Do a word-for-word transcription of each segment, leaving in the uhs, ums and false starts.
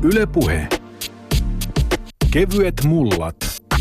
Yle Puhe. Kevyet mullat.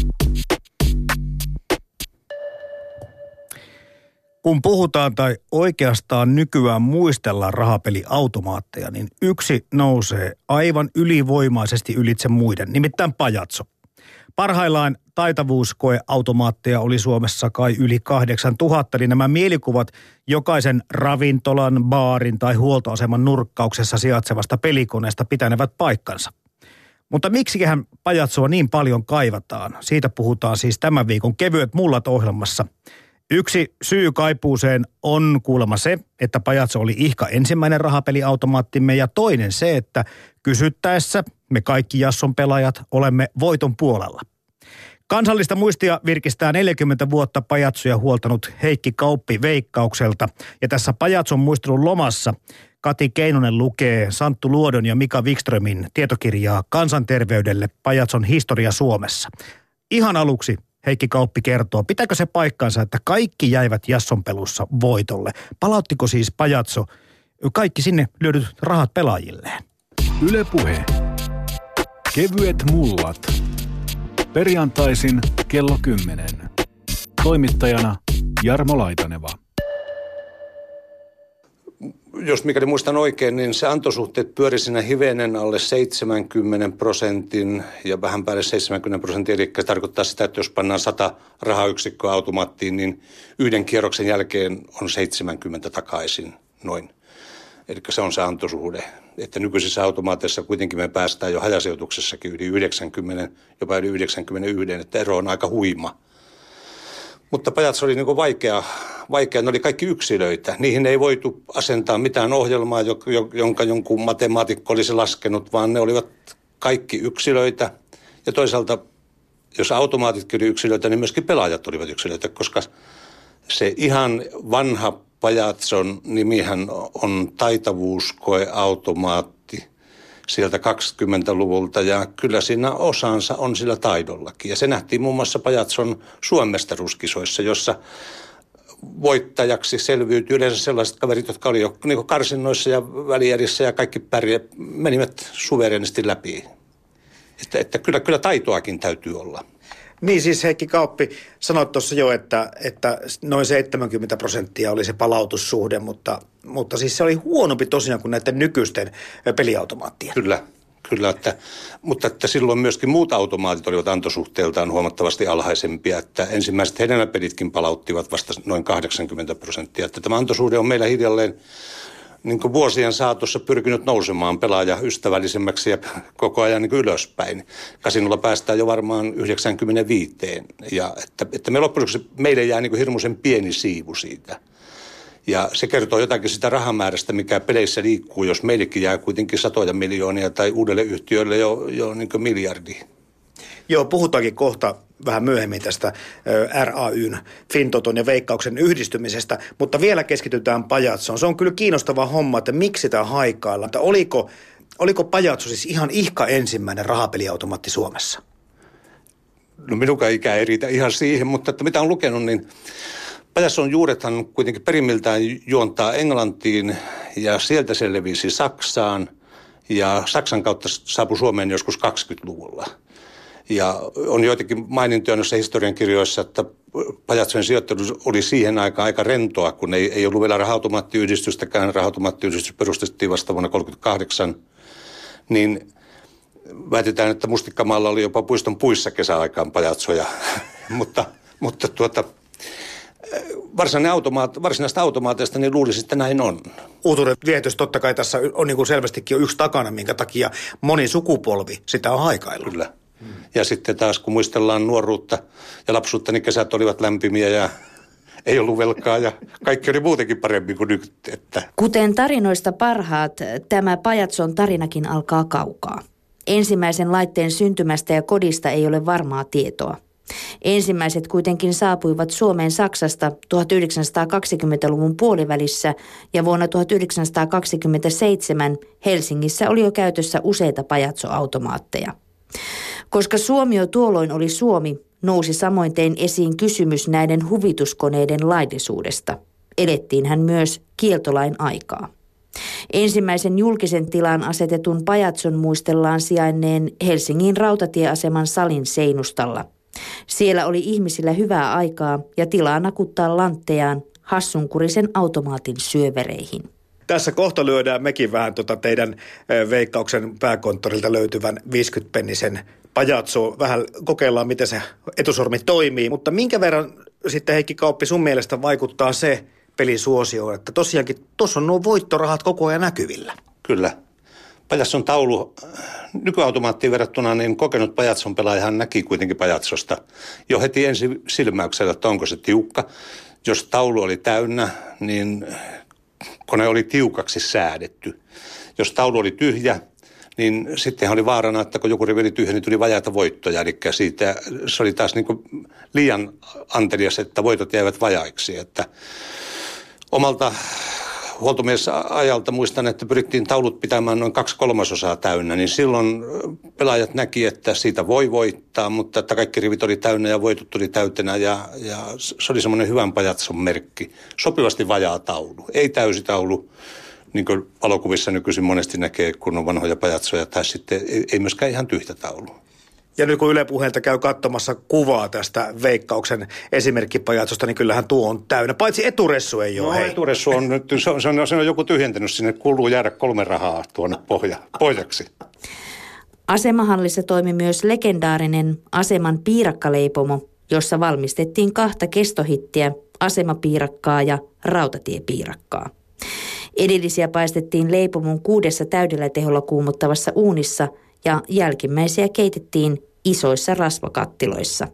Kun puhutaan tai oikeastaan nykyään muistellaan rahapeliautomaatteja, niin yksi nousee aivan ylivoimaisesti ylitse muiden, nimittäin pajatso. Parhaillaan taitavuuskoeautomaatteja oli Suomessa kai yli kahdeksantuhatta, niin nämä mielikuvat jokaisen ravintolan, baarin tai huoltoaseman nurkkauksessa sijaitsevasta pelikoneesta pitänevät paikkansa. Mutta miksiköhän pajatsoa niin paljon kaivataan? Siitä puhutaan siis tämän viikon Kevyet mullat -ohjelmassa. Yksi syy kaipuuseen on kuulemma se, että pajatso oli ihka ensimmäinen rahapeliautomaattimme, ja toinen se, että kysyttäessä me kaikki Jasson pelaajat olemme voiton puolella. Kansallista muistia virkistää neljäkymmentä vuotta pajatsoja huoltanut Heikki Kauppi Veikkaukselta, ja tässä pajatson muistelun lomassa Kati Keinonen lukee Santtu Luodon ja Mika Wikströmin tietokirjaa Kansanterveydelle pajatson historia Suomessa. Ihan aluksi Heikki Kauppi kertoo, pitääkö se paikkansa, että kaikki jäivät Jasson pelussa voitolle? Palauttiko siis pajatso kaikki sinne lyödyt rahat pelaajilleen? Yle Puhe. Kevyet mullat. Perjantaisin kello kymmenen. Toimittajana Jarmo Laitaneva. Jos mikäli muistan oikein, niin se antosuhteet pyöri siinä hivenen alle seitsemänkymmentä prosentin ja vähän päälle seitsemänkymmentä prosentin. Eli se tarkoittaa sitä, että jos pannaan sata rahayksikköä automaattiin, niin yhden kierroksen jälkeen on seitsemänkymmentä takaisin noin. Eli se on se antosuhde. Että nykyisissä automaateissa kuitenkin me päästään jo hajasijoituksessakin yli yhdeksänkymmentä, jopa yli yhdeksänkymmentäyksi, että ero on aika huima. Mutta pajatso oli niin kuin vaikea, vaikea, ne oli kaikki yksilöitä. Niihin ei voitu asentaa mitään ohjelmaa, jonka jonkun matemaatikko olisi laskenut, vaan ne olivat kaikki yksilöitä. Ja toisaalta, jos automaatitkin oli yksilöitä, niin myöskin pelaajat olivat yksilöitä, koska se ihan vanha pajatson nimihän on taitavuuskoeautomaatti sieltä kaksikymmentäluvulta, ja kyllä siinä osansa on sillä taidollakin. Ja se nähtiin muun muassa pajatson Suomestaruuskisoissa, jossa voittajaksi selviytyi yleensä sellaiset kaverit, jotka oli jo niin karsinnoissa ja välijärissä ja kaikki pärjä, menivät suverenisti läpi. Että, että kyllä, kyllä taitoakin täytyy olla. Niin siis Heikki Kauppi, sanoit tuossa jo, että, että noin seitsemänkymmentä prosenttia oli se palautussuhde, mutta, mutta siis se oli huonompi tosiaan kuin näiden nykyisten peliautomaattien. Kyllä, kyllä että, mutta että silloin myöskin muut automaatit olivat antosuhteeltaan huomattavasti alhaisempia, että ensimmäiset hedelmäpelitkin palauttivat vasta noin kahdeksankymmentä prosenttia. Että tämä antosuhde on meillä hiljalleen niin kuin vuosien saatossa pyrkinyt nousemaan pelaajaystävällisemmäksi ja koko ajan niin kuin ylöspäin. Kasinolla päästään jo varmaan yhdeksänkymmentäviisi. Ja että, että me loppujen lopuksi meille jää niin kuin hirmuisen pieni siivu siitä. Ja se kertoo jotakin sitä rahamäärästä, mikä peleissä liikkuu, jos meillekin jää kuitenkin satoja miljoonia tai uudelle yhtiölle jo, jo niin kuin miljardi. Joo, puhutaankin kohta vähän myöhemmin tästä R A Y:n, Fintoton ja Veikkauksen yhdistymisestä, mutta vielä keskitytään pajatsoon. Se on kyllä kiinnostava homma, että miksi tämä haikailla. Että oliko, oliko pajatso siis ihan ihka ensimmäinen rahapeliautomaatti Suomessa? No minunkaan ikä ei riitä ihan siihen, mutta että mitä on lukenut, niin pajatson juurethan kuitenkin perimmiltään juontaa Englantiin ja sieltä se levisi Saksaan ja Saksan kautta saapui Suomeen joskus kaksikymmentäluvulla. Ja on joitakin mainintoja noissa historiankirjoissa, että pajatsojen sijoittelu oli siihen aikaan aika rentoa, kun ei, ei ollut vielä raha-automaattiyhdistystäkään. Raha-automaattiyhdistys perustettiin vasta vuonna tuhatyhdeksänsataakolmekymmentäkahdeksan. Niin väitetään, että Mustikkamaalla oli jopa puiston puissa kesäaikaan pajatsoja. mutta mutta tuota, varsinainen automaat, varsinaista automaateista niin luulisi, että näin on. Uutuuden viehätys totta kai tässä on niin kuin selvästikin jo yksi takana, minkä takia moni sukupolvi sitä on haikaillut. Kyllä. Ja sitten taas kun muistellaan nuoruutta ja lapsuutta, niin kesät olivat lämpimiä ja ei ollut velkaa ja kaikki oli muutenkin paremmin kuin nyt. Että. Kuten tarinoista parhaat, tämä pajatson tarinakin alkaa kaukaa. Ensimmäisen laitteen syntymästä ja kodista ei ole varmaa tietoa. Ensimmäiset kuitenkin saapuivat Suomeen Saksasta tuhatyhdeksänsataakaksikymmentäluvun puolivälissä ja vuonna tuhatyhdeksänsataakaksikymmentäseitsemän Helsingissä oli jo käytössä useita pajatsoautomaatteja. Koska Suomi jo tuolloin oli Suomi, nousi samoin tein esiin kysymys näiden huvituskoneiden laillisuudesta. Elettiinhän myös kieltolain aikaa. Ensimmäisen julkisen tilaan asetetun pajatson muistellaan sijainneen Helsingin rautatieaseman salin seinustalla. Siellä oli ihmisillä hyvää aikaa ja tilaa nakuttaa lanttejaan hassunkurisen automaatin syövereihin. Tässä kohta lyödään mekin vähän tuota teidän Veikkauksen pääkonttorilta löytyvän viisikymmenpennisen pajatsoa. Vähän kokeillaan, miten se etusormi toimii. Mutta minkä verran sitten, Heikki Kauppi, sun mielestä vaikuttaa se pelisuosioon, että tosiaankin tuossa on nuo voittorahat koko ajan näkyvillä? Kyllä. Pajatson taulu nykyautomaattiin verrattuna, niin kokenut pajatson pelaajahan näki kuitenkin pajatsosta jo heti ensi silmäyksellä, että onko se tiukka. Jos taulu oli täynnä, niin kone oli tiukaksi säädetty. Jos taulu oli tyhjä, niin sittenhän oli vaarana, että kun joku rivi oli tyhjä, niin tuli vajaita voittoja. Eli siitä se oli taas niin kuin liian antelias, että voitot jäivät vajaiksi. Että omalta huoltomiesajalta muistan, että pyrittiin taulut pitämään noin kaksi kolmasosaa täynnä, niin silloin pelaajat näki, että siitä voi voittaa, mutta että kaikki rivit oli täynnä ja voitot tuli täytenä ja, ja se oli semmoinen hyvän pajatson merkki. Sopivasti vajaa taulu, ei täysi taulu, niin kuin valokuvissa nykyisin monesti näkee, kun on vanhoja pajatsoja, tai sitten ei, ei myöskään ihan tyhjä taulu. Ja nyt kun Yle Puheelta käy katsomassa kuvaa tästä Veikkauksen esimerkkipajatsosta, niin kyllähän tuo on täynnä. Paitsi eturessu ei ole. No hei. Eturessu on nyt, se on, se on, se on joku tyhjentänyt sinne, kuuluu jäädä kolme rahaa tuonne pohja, pohjaksi. Asemahallissa toimi myös legendaarinen aseman piirakkaleipomo, jossa valmistettiin kahta kestohittiä, asemapiirakkaa ja rautatiepiirakkaa. Edellisiä paistettiin leipomon kuudessa täydellä teholla kuumottavassa uunissa ja jälkimmäisiä keitettiin isoissa rasvakattiloissa.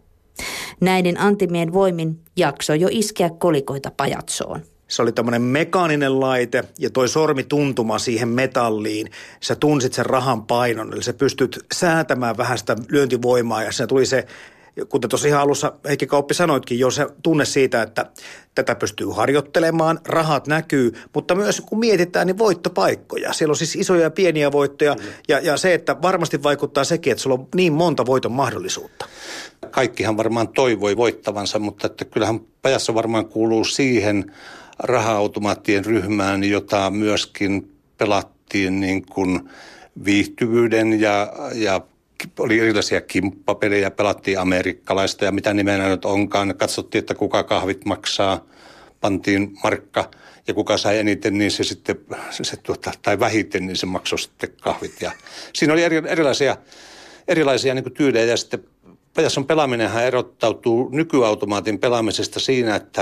Näiden antimien voimin jaksoi jo iskeä kolikoita pajatsoon. Se oli tämmöinen mekaaninen laite ja toi sormituntuma siihen metalliin. Sä tunsit sen rahan painon, eli sä pystyt säätämään vähän sitä lyöntivoimaa ja siinä tuli se, kuten tuossa ihan alussa Heikki Kauppi sanoitkin jo, se tunne siitä, että tätä pystyy harjoittelemaan, rahat näkyy, mutta myös kun mietitään, niin voittopaikkoja. Siellä on siis isoja ja pieniä voittoja mm. ja, ja se, että varmasti vaikuttaa sekin, että sulla on niin monta voiton mahdollisuutta. Kaikkihan varmaan toivoi voittavansa, mutta että kyllähän pajassa varmaan kuuluu siihen raha-automaattien ryhmään, jota myöskin pelattiin niin kuin viihtyvyyden ja, ja oli erilaisia kimppapelejä, pelattiin amerikkalaista ja mitä nimenä nyt onkaan. Katsottiin, että kuka kahvit maksaa, pantiin markka ja kuka sai eniten, niin se sitten, se, se, tuota, tai vähiten, niin se maksoi sitten kahvit. Ja siinä oli eri, erilaisia, erilaisia niin kuin tyylejä ja sitten pajatson pelaaminenhan erottautuu nykyautomaatin pelaamisesta siinä, että,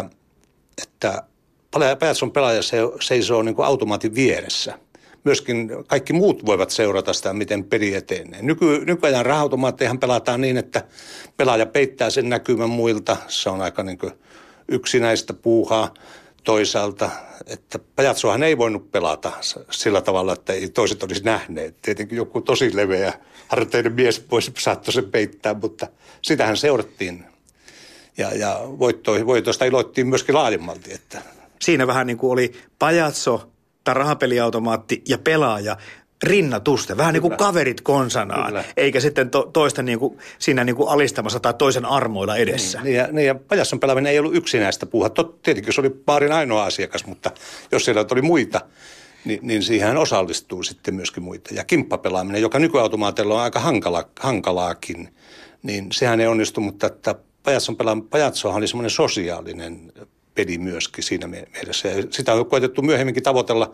että pajatson pelaaja seisoo niin kuin automaatin vieressä. Myöskin kaikki muut voivat seurata sitä, miten peli etenee. Nyky, nykyajan raha-automaattejahan pelataan niin, että pelaaja peittää sen näkymän muilta. Se on aika niin kuin yksinäistä puuhaa toisaalta. Että pajatsohan ei voinut pelata sillä tavalla, että ei toiset olisi nähneet. Tietenkin joku tosi leveä harteinen mies voisi saattoi sen peittää, mutta sitähän seurattiin. Ja, ja voitto, voitosta iloittiin myöskin laajemmalti. Että. Siinä vähän niin kuin oli pajatso tai rahapeliautomaatti ja pelaaja rinnatusten, vähän Kyllä. niin kuin kaverit konsanaan, Kyllä. eikä sitten to, toista niin kuin, siinä niin kuin alistamassa tai toisen armoilla edessä. Niin, ja, niin ja pajatson pelaaminen ei ollut yksinäistä puuhaa. Tietenkin se oli baarin ainoa asiakas, mutta jos siellä oli muita, niin, niin siihen osallistuu sitten myöskin muita. Ja kimppapelaaminen, joka nykyautomaatilla on aika hankala, hankalaakin, niin sehän ei onnistu, mutta että pajatson pelaaminen, pajatsohan oli semmoinen sosiaalinen peli myöskin siinä mielessä. Ja sitä on koetettu myöhemminkin tavoitella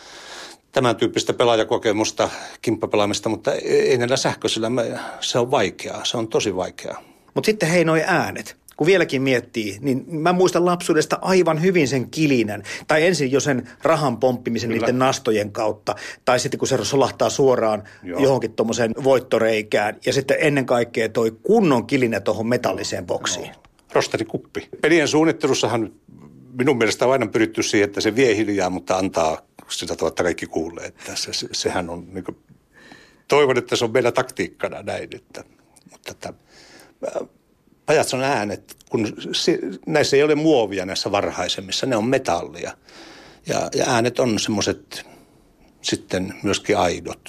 tämän tyyppistä pelaajakokemusta, kimppapelaamista, mutta ei näillä sähköisillä, se on vaikeaa, se on tosi vaikeaa. Mutta sitten hei noi äänet, kun vieläkin miettii, niin mä muistan lapsuudesta aivan hyvin sen kilinän. Tai ensin jo sen rahan pomppimisen Kyllä. niiden nastojen kautta, tai sitten kun se solahtaa suoraan Joo. johonkin tuommoiseen voittoreikään, ja sitten ennen kaikkea toi kunnon kilinä tuohon metalliseen boksiin. No. Rosterikuppi. Pelien suunnittelussahan minun mielestä on aina pyritty siihen, että se vie hiljaa, mutta antaa sitä tavalla, että kaikki kuulee. Että se, se, sehän on, niin kuin, toivon, että se on meillä taktiikkana näin. Että, mutta että, pajatson äänet, kun se, näissä ei ole muovia näissä varhaisemmissa, ne on metallia. Ja, ja äänet on semmoiset sitten myöskin aidot.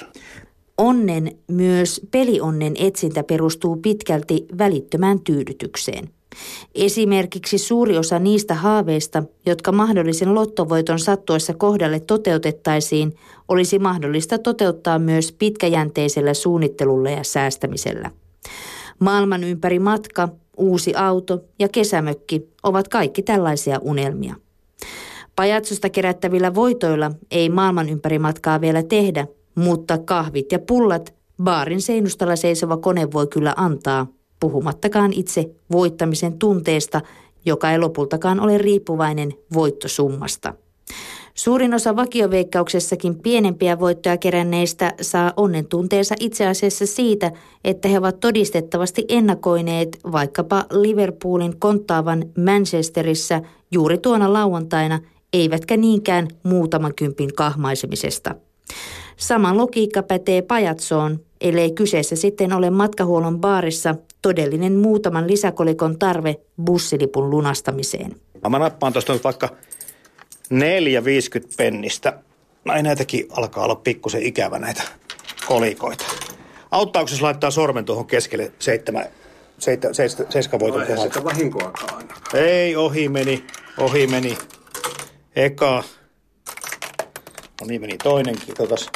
Onnen, myös pelionnen etsintä perustuu pitkälti välittömään tyydytykseen. Esimerkiksi suuri osa niistä haaveista, jotka mahdollisen lottovoiton sattuessa kohdalle toteutettaisiin, olisi mahdollista toteuttaa myös pitkäjänteisellä suunnittelulla ja säästämisellä. Maailman ympäri matka, uusi auto ja kesämökki ovat kaikki tällaisia unelmia. Pajatsosta kerättävillä voitoilla ei maailman ympäri matkaa vielä tehdä, mutta kahvit ja pullat baarin seinustalla seisova kone voi kyllä antaa, puhumattakaan itse voittamisen tunteesta, joka ei lopultakaan ole riippuvainen voittosummasta. Suurin osa vakioveikkauksessakin pienempiä voittoja keränneistä saa onnen tunteensa itse asiassa siitä, että he ovat todistettavasti ennakoineet vaikkapa Liverpoolin konttaavan Manchesterissa juuri tuona lauantaina, eivätkä niinkään muutaman kympin kahmaisemisesta. Sama logiikka pätee pajatsoon, ellei kyseessä sitten ole matkahuollon baarissa todellinen muutaman lisäkolikon tarve bussilipun lunastamiseen. Mä nappaan tuosta nyt vaikka neljä viisikymmentä pennistä. Näin näitäkin alkaa olla pikkusen ikävä näitä kolikoita. Auttaako jos laittaa sormen tuohon keskelle seitsemän, seitsemän, seitsemän, seitsemän voiton kohdalla? Ei sitä vahinkoakaan ainakaan. Ei, ohi meni, ohi meni. Eka. No niin meni toinenkin, totas.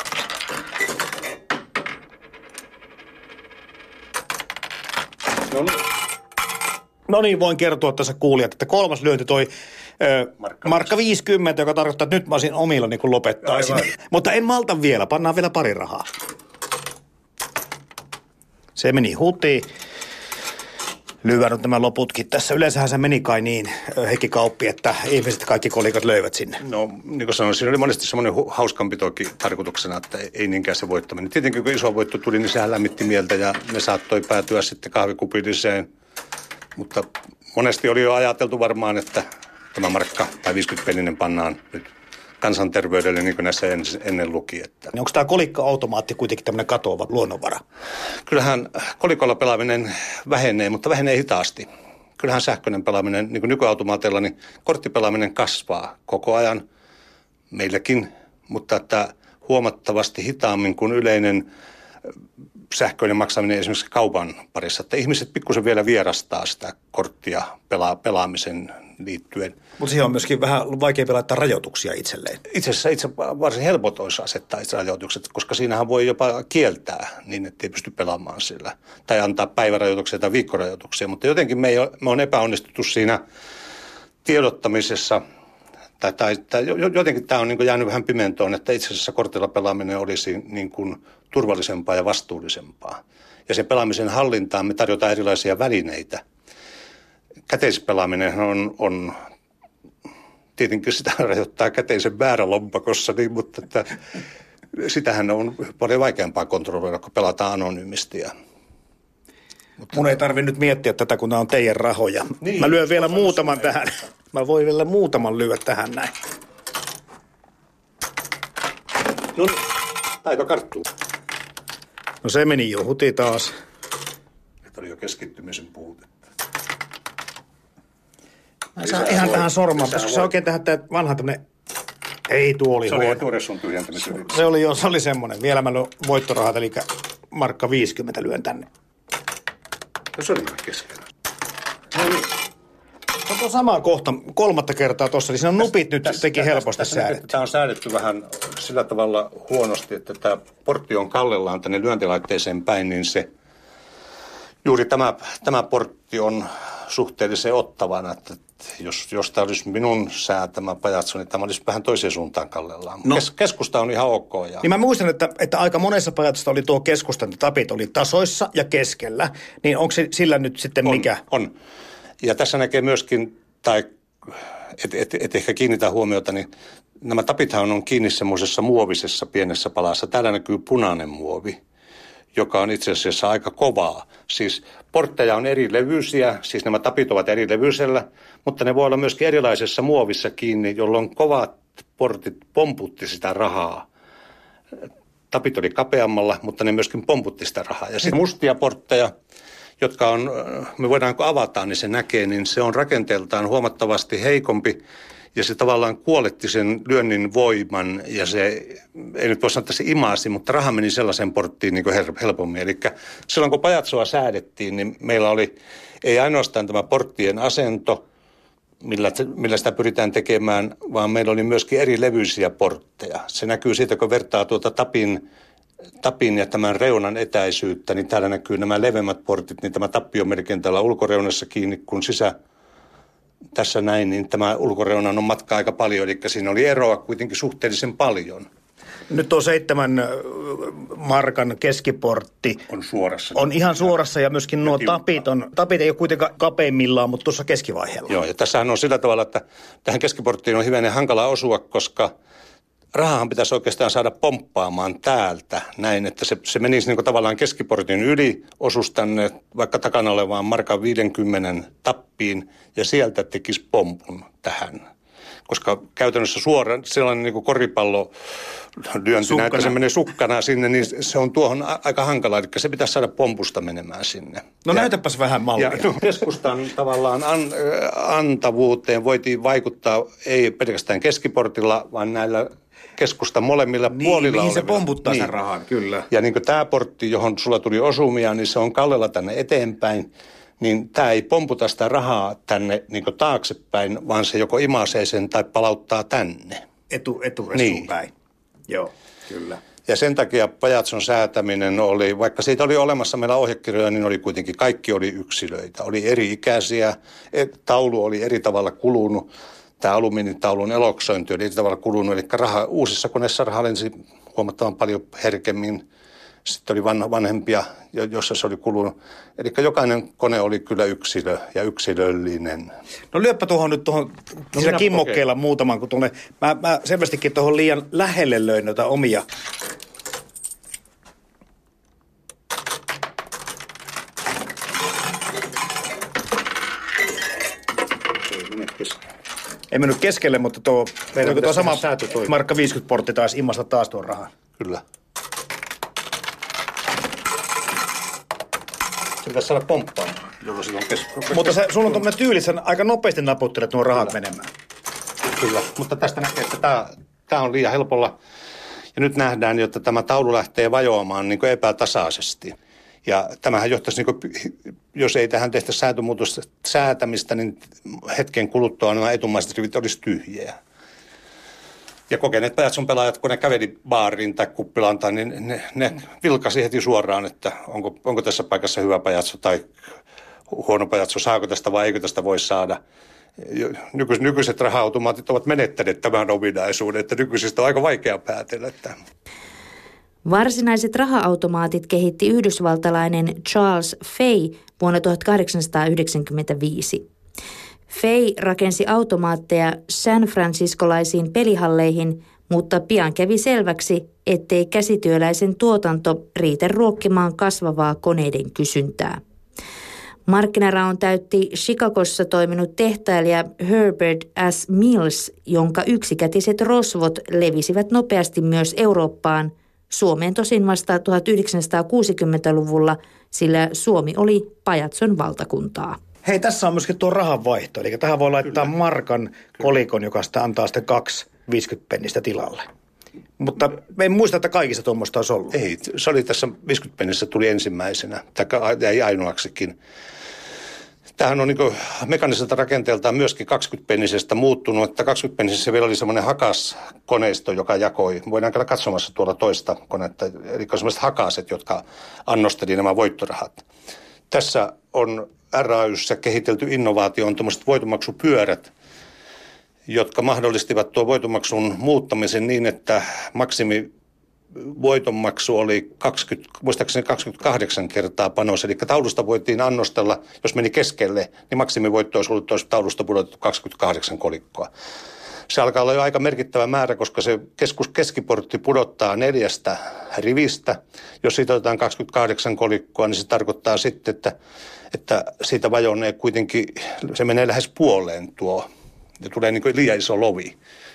No niin. No niin, voin kertoa tässä kuulijat, että kolmas lyönti toi ö, markka, markka viisikymmentä, joka tarkoittaa, että nyt mä olisin omilla niin kuin lopettaisin. Mutta en malta vielä, pannaan vielä pari rahaa. Se meni hutiin. Lyövän nämä loputkin tässä. Yleensähän se meni kai niin, Heikki Kauppi, että ihmiset kaikki kolikot löivät sinne. No, niin kuin sanoin, siinä oli monesti semmoinen hu- hauskanpitokin tarkoituksena, että ei niinkään se voittaminen. Tietenkin kun iso voitto tuli, niin sehän lämmitti mieltä ja ne saattoi päätyä sitten kahvikupilliseen. Mutta monesti oli jo ajateltu varmaan, että tämä markka tai viisikymmentä penninen pannaan nyt kansanterveydelle, niin kuin näissä ennen luki. Että. Onko tämä kolikko-automaatti kuitenkin tämmöinen katoava luonnonvara? Kyllähän kolikolla pelaaminen vähenee, mutta vähenee hitaasti. Kyllähän sähköinen pelaaminen, niin kuin nykyautomaateilla, niin korttipelaaminen kasvaa koko ajan meilläkin, mutta että huomattavasti hitaammin kuin yleinen sähköinen maksaminen esimerkiksi kaupan parissa. Että ihmiset pikkusen vielä vierastaa sitä korttia pela- pelaamisen liittyen. Mutta siihen on myöskin vähän vaikeampi laittaa rajoituksia itselleen. Itse asiassa itse varsin helpot olisi asettaa itse rajoitukset, koska siinähän voi jopa kieltää niin, että ei pysty pelaamaan sillä. Tai antaa päivärajoituksia tai viikkorajoituksia, mutta jotenkin me, ei ole, me on epäonnistuttu siinä tiedottamisessa. Tai, tai, tai jotenkin tämä on niin kuin jäänyt vähän pimentoon, että itse asiassa kortilla pelaaminen olisi niin kuin turvallisempaa ja vastuullisempaa. Ja sen pelaamisen hallintaan me tarjotaan erilaisia välineitä. Käteispelaaminen on, on tietenkin sitä rajoittaa käteisen määrä lompakossa, niin, mutta että, sitähän on paljon vaikeampaa kontrolloida, kun pelataan anonyymisti. Mutta mun ei tarvitse nyt miettiä tätä, kun nämä on teidän rahoja. Niin, mä lyön vielä muutaman tähän. Mä voin vielä muutaman lyödä tähän näin. No niin, taito karttuu. No se meni jo huti taas. Että oli jo keskittymisen puutetta. Mä saan ihan voi, tähän sormaan, koska se oikein tähän vanha tämmönen. Ei, tuo oli se huono. oli tuore sun tyhjentämisen. Se oli jo, se oli semmonen. Vielä mä lyön voittorahat, eli markka viisikymmentä lyön tänne. No se oli vähän keskellä. No niin. No tuo sama kohta, kolmatta kertaa tuossa, eli siinä on nupit nyt tässä, teki tässä, helposti tässä, säädetty. Tämä on säädetty vähän sillä tavalla huonosti, että tämä portti on kallellaan tänne lyöntilaitteeseen päin, niin se juuri tämä, tämä portti on suhteellisen ottavana, että jos, jos tämä olisi minun säätämä pajatso, niin tämä olisi vähän toiseen suuntaan kallellaan. No. Kes, keskusta on ihan ok. Ja... Niin mä muistan, että, että aika monessa pajatsosta oli tuo keskustan, tapit oli tasoissa ja keskellä, niin onko se sillä nyt sitten on, mikä? On. Ja tässä näkee myöskin, tai et, et, et ehkä kiinnitä huomiota, niin nämä tapithan on kiinni semmoisessa muovisessa pienessä palassa. Täällä näkyy punainen muovi, joka on itse asiassa aika kovaa. Siis portteja on eri levyisiä, siis nämä tapit ovat eri levyisellä, mutta ne voi olla myöskin erilaisessa muovissa kiinni, jolloin kovat portit pomputti sitä rahaa. Tapit oli kapeammalla, mutta ne myöskin pomputti sitä rahaa. Ja sitten mustia portteja, jotka on, me voidaan kun avataan, niin se näkee, niin se on rakenteeltaan huomattavasti heikompi Ja se tavallaan kuoletti sen lyönnin voiman ja se, ei nyt voi sanoa, että se imasi, mutta raha meni sellaiseen porttiin niin kuin helpommin. Eli silloin kun pajatsoa säädettiin, niin meillä oli ei ainoastaan tämä porttien asento, millä, millä sitä pyritään tekemään, vaan meillä oli myöskin eri levyisiä portteja. Se näkyy siitä, kun vertaa tuota tapin, tapin ja tämän reunan etäisyyttä, niin täällä näkyy nämä leveämmät portit, niin tämä tappi on melkein täällä ulkoreunassa kiinni, kun sisä tässä näin, niin tämä ulkoreunan on matka aika paljon, eli siinä oli eroa kuitenkin suhteellisen paljon. Nyt on seitsemän markan keskiportti. On suorassa. On ihan suorassa ja myöskin nuo tapit on, tapit ei ole kuitenkaan kapeimmillaan, mutta tuossa keskivaiheella. Joo, ja tässähän on sillä tavalla, että tähän keskiporttiin on hivenen hankala osua, koska rahahan pitäisi oikeastaan saada pomppaamaan täältä näin, että se, se menisi niin kuin tavallaan keskiportin yli, osuisi tänne vaikka takana olevaan markan viidenkymmenen tappiin ja sieltä tekisi pompun tähän. Koska käytännössä suora sellainen niin kuin koripallo lyönti näyttää, se menee sukkana sinne, niin se on tuohon aika hankala. Eli se pitäisi saada pompusta menemään sinne. No ja, näytäpäs vähän mallia. Ja keskustan tavallaan an, antavuuteen voitiin vaikuttaa ei pelkästään keskiportilla, vaan näillä keskustan molemmilla niin, puolilla mihin olevilla. Se pomputtaa niin. Sen rahan, kyllä. Ja niin kuin tämä portti, johon sulla tuli osumia, niin se on kallella tänne eteenpäin. Niin tämä ei pomputa sitä rahaa tänne niin kuin taaksepäin, vaan se joko imasee sen tai palauttaa tänne. Etu, eturesuun niin. Päin. Joo, kyllä. Ja sen takia pajatson säätäminen oli, vaikka siitä oli olemassa meillä ohjekirjoja, niin oli kuitenkin, kaikki oli yksilöitä. Oli eri ikäisiä, taulu oli eri tavalla kulunut. Tämä alumiinitaulun eloksointi oli eri tavalla kulunut, eli raha, uusissa koneissa raha lensi huomattavan paljon herkemmin. Sitten oli vanhempia, jossa se oli kulunut. Eli jokainen kone oli kyllä yksilö ja yksilöllinen. No lyöppä tuohon nyt tuohon no siinä kimmokkeilla okay. muutaman, kun tuonne, mä, mä selvästikin tuohon liian lähelle löin noita omia. Ei mennyt keskelle, mutta tuo, meidän tuo sama markka viisikymmentä portti taisi imasta taas tuon rahan. Kyllä. Se pitäisi saada pomppaa, jolloin silloin kes- Mutta se, sulla on tuommoinen tyyli, sä aika nopeasti naputtelet nuo rahat Kyllä. menemään. Kyllä, mutta tästä näkee, että tämä, tämä on liian helpolla. Ja nyt nähdään, että tämä taulu lähtee vajoamaan niin kuin epätasaisesti. Ja tämähän johtaisi, niin kuin, jos ei tähän tehtä säätömuutosta säätämistä, niin hetken kuluttua nämä etumaiset rivit olisi tyhjiä. Ja kokeneet pajatson pelaajat, kun ne käveli baariin tai kuppilantaan, niin ne, ne vilkasi heti suoraan, että onko, onko tässä paikassa hyvä pajatso tai huono pajatso, saako tästä vai eikö tästä voi saada. Nykyiset, nykyiset raha-automaatit ovat menettäneet tämän ominaisuuden, että nykyisistä on aika vaikea päätellä. Että varsinaiset raha-automaatit kehitti yhdysvaltalainen Charles Fay vuonna tuhatkahdeksansataayhdeksänkymmentäviisi. Fay rakensi automaatteja San Franciscolaisiin pelihalleihin, mutta pian kävi selväksi, ettei käsityöläisen tuotanto riitä ruokkimaan kasvavaa koneiden kysyntää. Markkinaraon täytti Chicagossa toiminut tehtailija Herbert S. Mills, jonka yksikätiset rosvot levisivät nopeasti myös Eurooppaan, Suomeen tosin vasta tuhatyhdeksänsataakuusikymmentäluvulla, sillä Suomi oli pajatson valtakuntaa. Hei, tässä on myöskin tuo rahanvaihto, eli tähän voi laittaa Kyllä. markan kolikon, joka sitä antaa sitten kaksi viisikymmentä pennistä tilalle. Mutta me ei muista, että kaikissa tuommoista olisi ollut. Ei, se oli tässä viisikymmentä pennissä tuli ensimmäisenä, tai ei ainoaksikin. Tämähän on niin kuin mekaniselta rakenteeltaan myöskin kaksikymmentä pennisestä muuttunut, että kaksikymmentä pennisessä vielä oli semmoinen hakaskoneisto, joka jakoi. Voidaan käydä katsomassa tuolla toista konetta, eli semmoiset hakaset, jotka annosteli nämä voittorahat. Tässä on R A Y:ssä kehitelty innovaatio on tuommoiset voitonmaksupyörät, jotka mahdollistivat tuon voitonmaksun muuttamisen niin, että maksimi voitonmaksu oli kaksikymmentä, muistaakseni kaksikymmentäkahdeksan kertaa panos. Eli taulusta voitiin annostella, jos meni keskelle, niin maksimivoitto olisi ollut taulusta pudotettu kaksikymmentäkahdeksan kolikkoa. Se alkaa olla jo aika merkittävä määrä, koska se keskus keskiportti pudottaa neljästä rivistä. Jos siitä otetaan kaksikymmentäkahdeksan kolikkoa, niin se tarkoittaa sitten, että, että siitä vajonee kuitenkin, se menee lähes puoleen tuo. Ja tulee niin kuin liian iso lovi.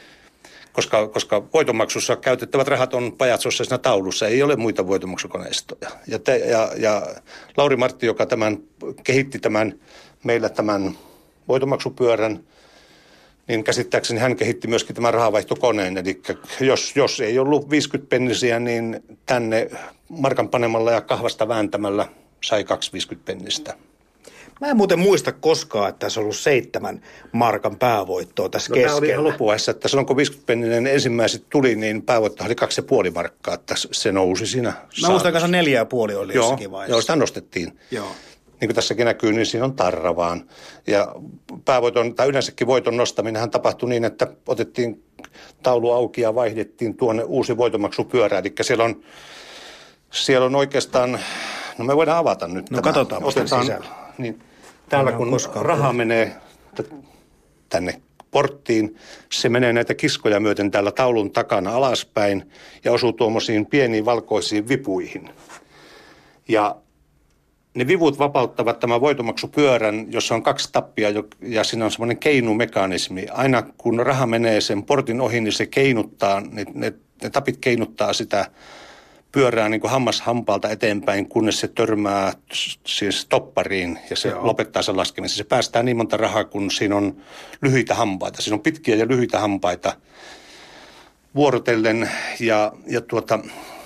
Koska, koska voitonmaksussa käytettävät rahat on pajatsossa siinä taulussa, ei ole muita voitonmaksukoneistoja. Ja, te, ja, ja Lauri Martti, joka tämän, kehitti tämän, meillä tämän voitonmaksupyörän, niin käsittääkseni hän kehitti myöskin tämän rahavaihtokoneen. Eli jos, jos ei ollut viisikymmentä pennisiä, niin tänne markan panemalla ja kahvasta vääntämällä sai kaksi viisikymmentä pennistä. Mä en muuten muista koskaan, että tässä on ollut seitsemän markan päävoittoa tässä no, keskellä. Tämä oli ihan lopuessa, että silloin kun viisikymmentä penninen ensimmäiset tuli, niin päävoitto oli kaksi ja puoli markkaa, että se nousi siinä. Mä muistan kanssa neljä ja puoli oli joo, jossakin vaiheessa. Joo, sitä nostettiin. Joo. Niin kuin tässäkin näkyy, niin siinä on tarra vaan. Ja päävoiton, tai yleensäkin voiton nostaminenhan tapahtui niin, että otettiin taulu auki ja vaihdettiin tuonne uusi voitonmaksupyörä. Eli siellä on, siellä on oikeastaan, no me voidaan avata nyt. No katsotaan sisällä. Niin, täällä kun raha menee tänne porttiin, se menee näitä kiskoja myöten täällä taulun takana alaspäin ja osuu tuommoisiin pieniin valkoisiin vipuihin. Ja ne vivut vapauttavat tämän voitonmaksupyörän, jossa on kaksi tappia ja siinä on semmoinen keinumekanismi. Aina kun raha menee sen portin ohi, niin se keinuttaa, ne, ne, ne tapit keinuttaa sitä pyörää niin kuin hammas hampaalta eteenpäin, kunnes se törmää siis toppariin ja se Joo. lopettaa sen laskemisen. Se päästää niin monta rahaa, kun siinä on lyhyitä hampaita. Siinä on pitkiä ja lyhyitä hampaita vuorotellen ja, ja tuota,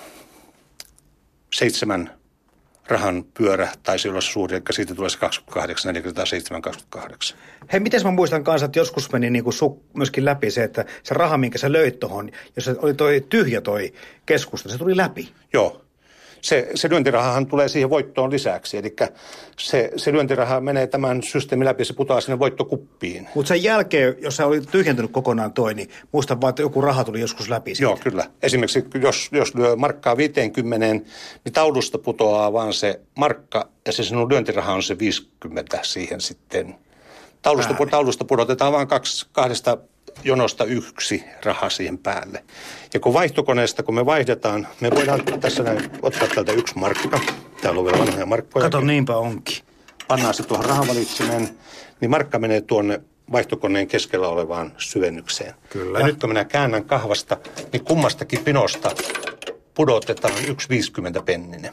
seitsemän rahan pyörä taisi olla suuri, eli siitä tulee se kaksikymmentäkahdeksan, neljäkymmentäseitsemän, kaksikymmentäkahdeksan. Hei, miten mä muistan kanssa, että joskus meni niin kuin su, myöskin läpi se, että se raha, minkä sä löit tohon, jos se oli toi tyhjä toi keskusta, se tuli läpi. Joo. Se, se lyöntirahahan tulee siihen voittoon lisäksi, eli se, se lyöntiraha menee tämän systeemin läpi ja se putoaa sinne voittokuppiin. Mutta sen jälkeen, jos sä olit tyhjentynyt kokonaan toi, niin muistan vaan, että joku raha tuli joskus läpi siitä. Joo, kyllä. Esimerkiksi jos, jos lyö markkaa viisikymmentä, niin taulusta putoaa vaan se markka ja se sinun lyöntiraha on se viisikymmentä siihen sitten. Taulusta, taulusta pudotetaan vaan kaksi, kahdesta jonosta yksi raha siihen päälle. Ja kun vaihtokoneesta, kun me vaihdetaan, me voidaan tässä näin ottaa täältä yksi markka. Täällä on vielä vanhoja markkoja. Kato, niinpä onkin. Pannaan se tuohon rahavalitsimeen, niin markka menee tuonne vaihtokoneen keskellä olevaan syvennykseen. Kyllä. Ja nyt kun minä käännän kahvasta, niin kummastakin pinosta pudotetaan yksi viisikymmentä penninen.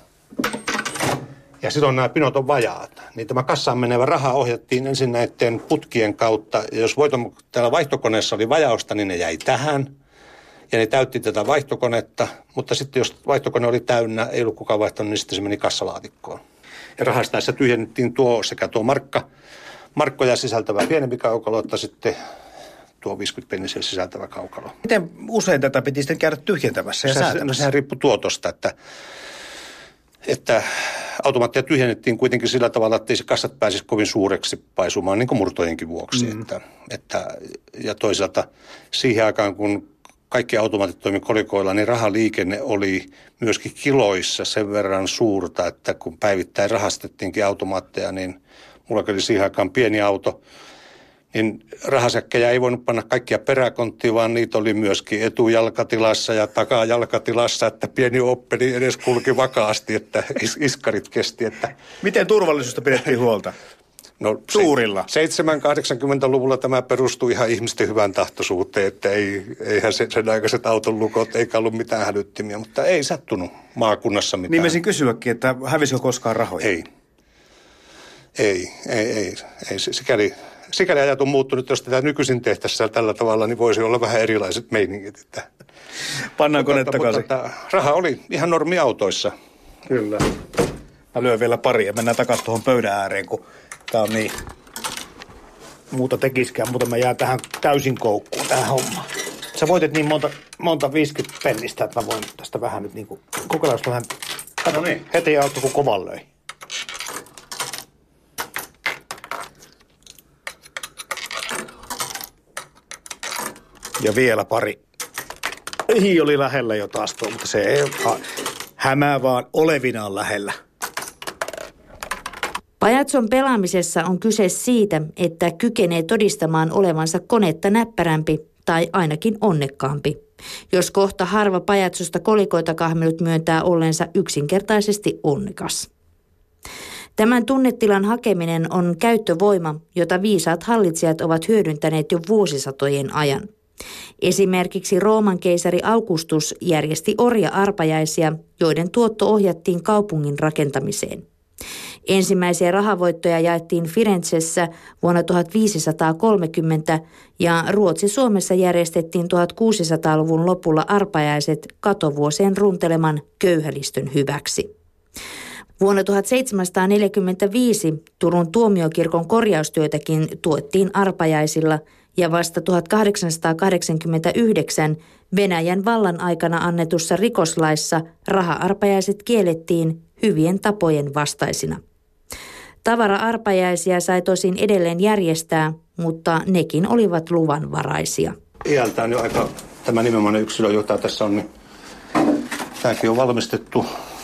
Ja silloin nämä pinot on vajaat. Niin tämä kassaan menevä raha ohjattiin ensin näiden putkien kautta. Ja jos voiton, täällä vaihtokoneessa oli vajausta, niin ne jäi tähän. Ja ne täytti tätä vaihtokonetta. Mutta sitten jos vaihtokone oli täynnä, ei ollut kukaan vaihtanut, niin sitten se meni kassalaatikkoon. Ja rahastaessa tyhjennettiin tuo sekä tuo markka, markkoja sisältävä pienempi kaukalo, että sitten tuo viisikymmentä pennisiä sisältävä kaukalo. Miten usein tätä piti sitten käydä tyhjentämässä ja se, säätämässä? No sehän riippui tuotosta, että... että automaattia tyhjennettiin kuitenkin sillä tavalla, että ei se kassat pääsisi kovin suureksi paisumaan, niin kuin murtojenkin vuoksi. Mm. Että, että, ja toisaalta siihen aikaan, kun kaikki automaatit toimi kolikoilla, niin rahaliikenne oli myöskin kiloissa sen verran suurta, että kun päivittäin rahastettiinkin automaatteja, niin mulla oli siihen aikaan pieni auto, niin rahasäkkejä ei voinut panna kaikkia peräkonttiin, vaan niitä oli myöskin etujalkatilassa ja takajalkatilassa, että pieni oppeli edes kulki vakaasti, että is- iskarit kesti. Että... Miten turvallisuudesta pidettiin huolta? No, Suurilla? seitsemänkymmentä-kahdeksankymmentäluvilla tämä perustui ihan ihmisten hyvän tahtoisuuteen, että ei, eihän sen, sen aikaiset auton lukot, eikä ollut mitään hälyttimiä, mutta ei sattunut maakunnassa mitään. Niin mä kysyäkin, että hävisikö koskaan rahoja? Ei. Ei, ei, ei. ei. Sikäli, sikäli ajat on muuttunut, jos tätä nykyisin tehtäisiin tällä tavalla, niin voisi olla vähän erilaiset meiningit. Että... Pannaan kone takaisin. Mutta raha oli ihan normiautoissa. Kyllä. Mä lyön vielä pari ja mennään takaisin tuohon pöydän ääreen, kun tää on niin muuta tekiskään, mutta mä jään tähän täysin koukkuun tähän hommaan. Sä voitit niin monta, monta viisikymmentä pennistä, että mä voin tästä vähän nyt niinku kokeillaan vähän. Kato niin. Heti auttoi, kun kovan löi. Ja vielä pari. Hi oli lähellä jo taas tuo, mutta se ei ole hämää vaan olevinaan lähellä. Pajatson pelaamisessa on kyse siitä, että kykenee todistamaan olevansa konetta näppärämpi tai ainakin onnekkaampi. Jos kohta harva pajatsosta kolikoita kahmelut myöntää ollensa yksinkertaisesti onnekas. Tämän tunnetilan hakeminen on käyttövoima, jota viisaat hallitsijat ovat hyödyntäneet jo vuosisatojen ajan. Esimerkiksi Rooman keisari Augustus järjesti orja-arpajaisia, joiden tuotto ohjattiin kaupungin rakentamiseen. Ensimmäisiä rahavoittoja jaettiin Firenzessä vuonna tuhatviisisataakolmekymmentä ja Ruotsi-Suomessa järjestettiin tuhatkuusisataaluvun lopulla arpajaiset katovuosien runteleman köyhälistön hyväksi. Vuonna tuhatseitsemänsataaneljäkymmentäviisi Turun tuomiokirkon korjaustyötäkin tuettiin arpajaisilla ja vasta tuhatkahdeksansataakahdeksankymmentäyhdeksän Venäjän vallan aikana annetussa rikoslaissa raha-arpajaiset kiellettiin hyvien tapojen vastaisina. Tavara-arpajaisia sai tosin edelleen järjestää, mutta nekin olivat luvanvaraisia. Iältään jo aika tämä nimenomainen yksilö, jota tässä on, niin tämäkin on valmistettu.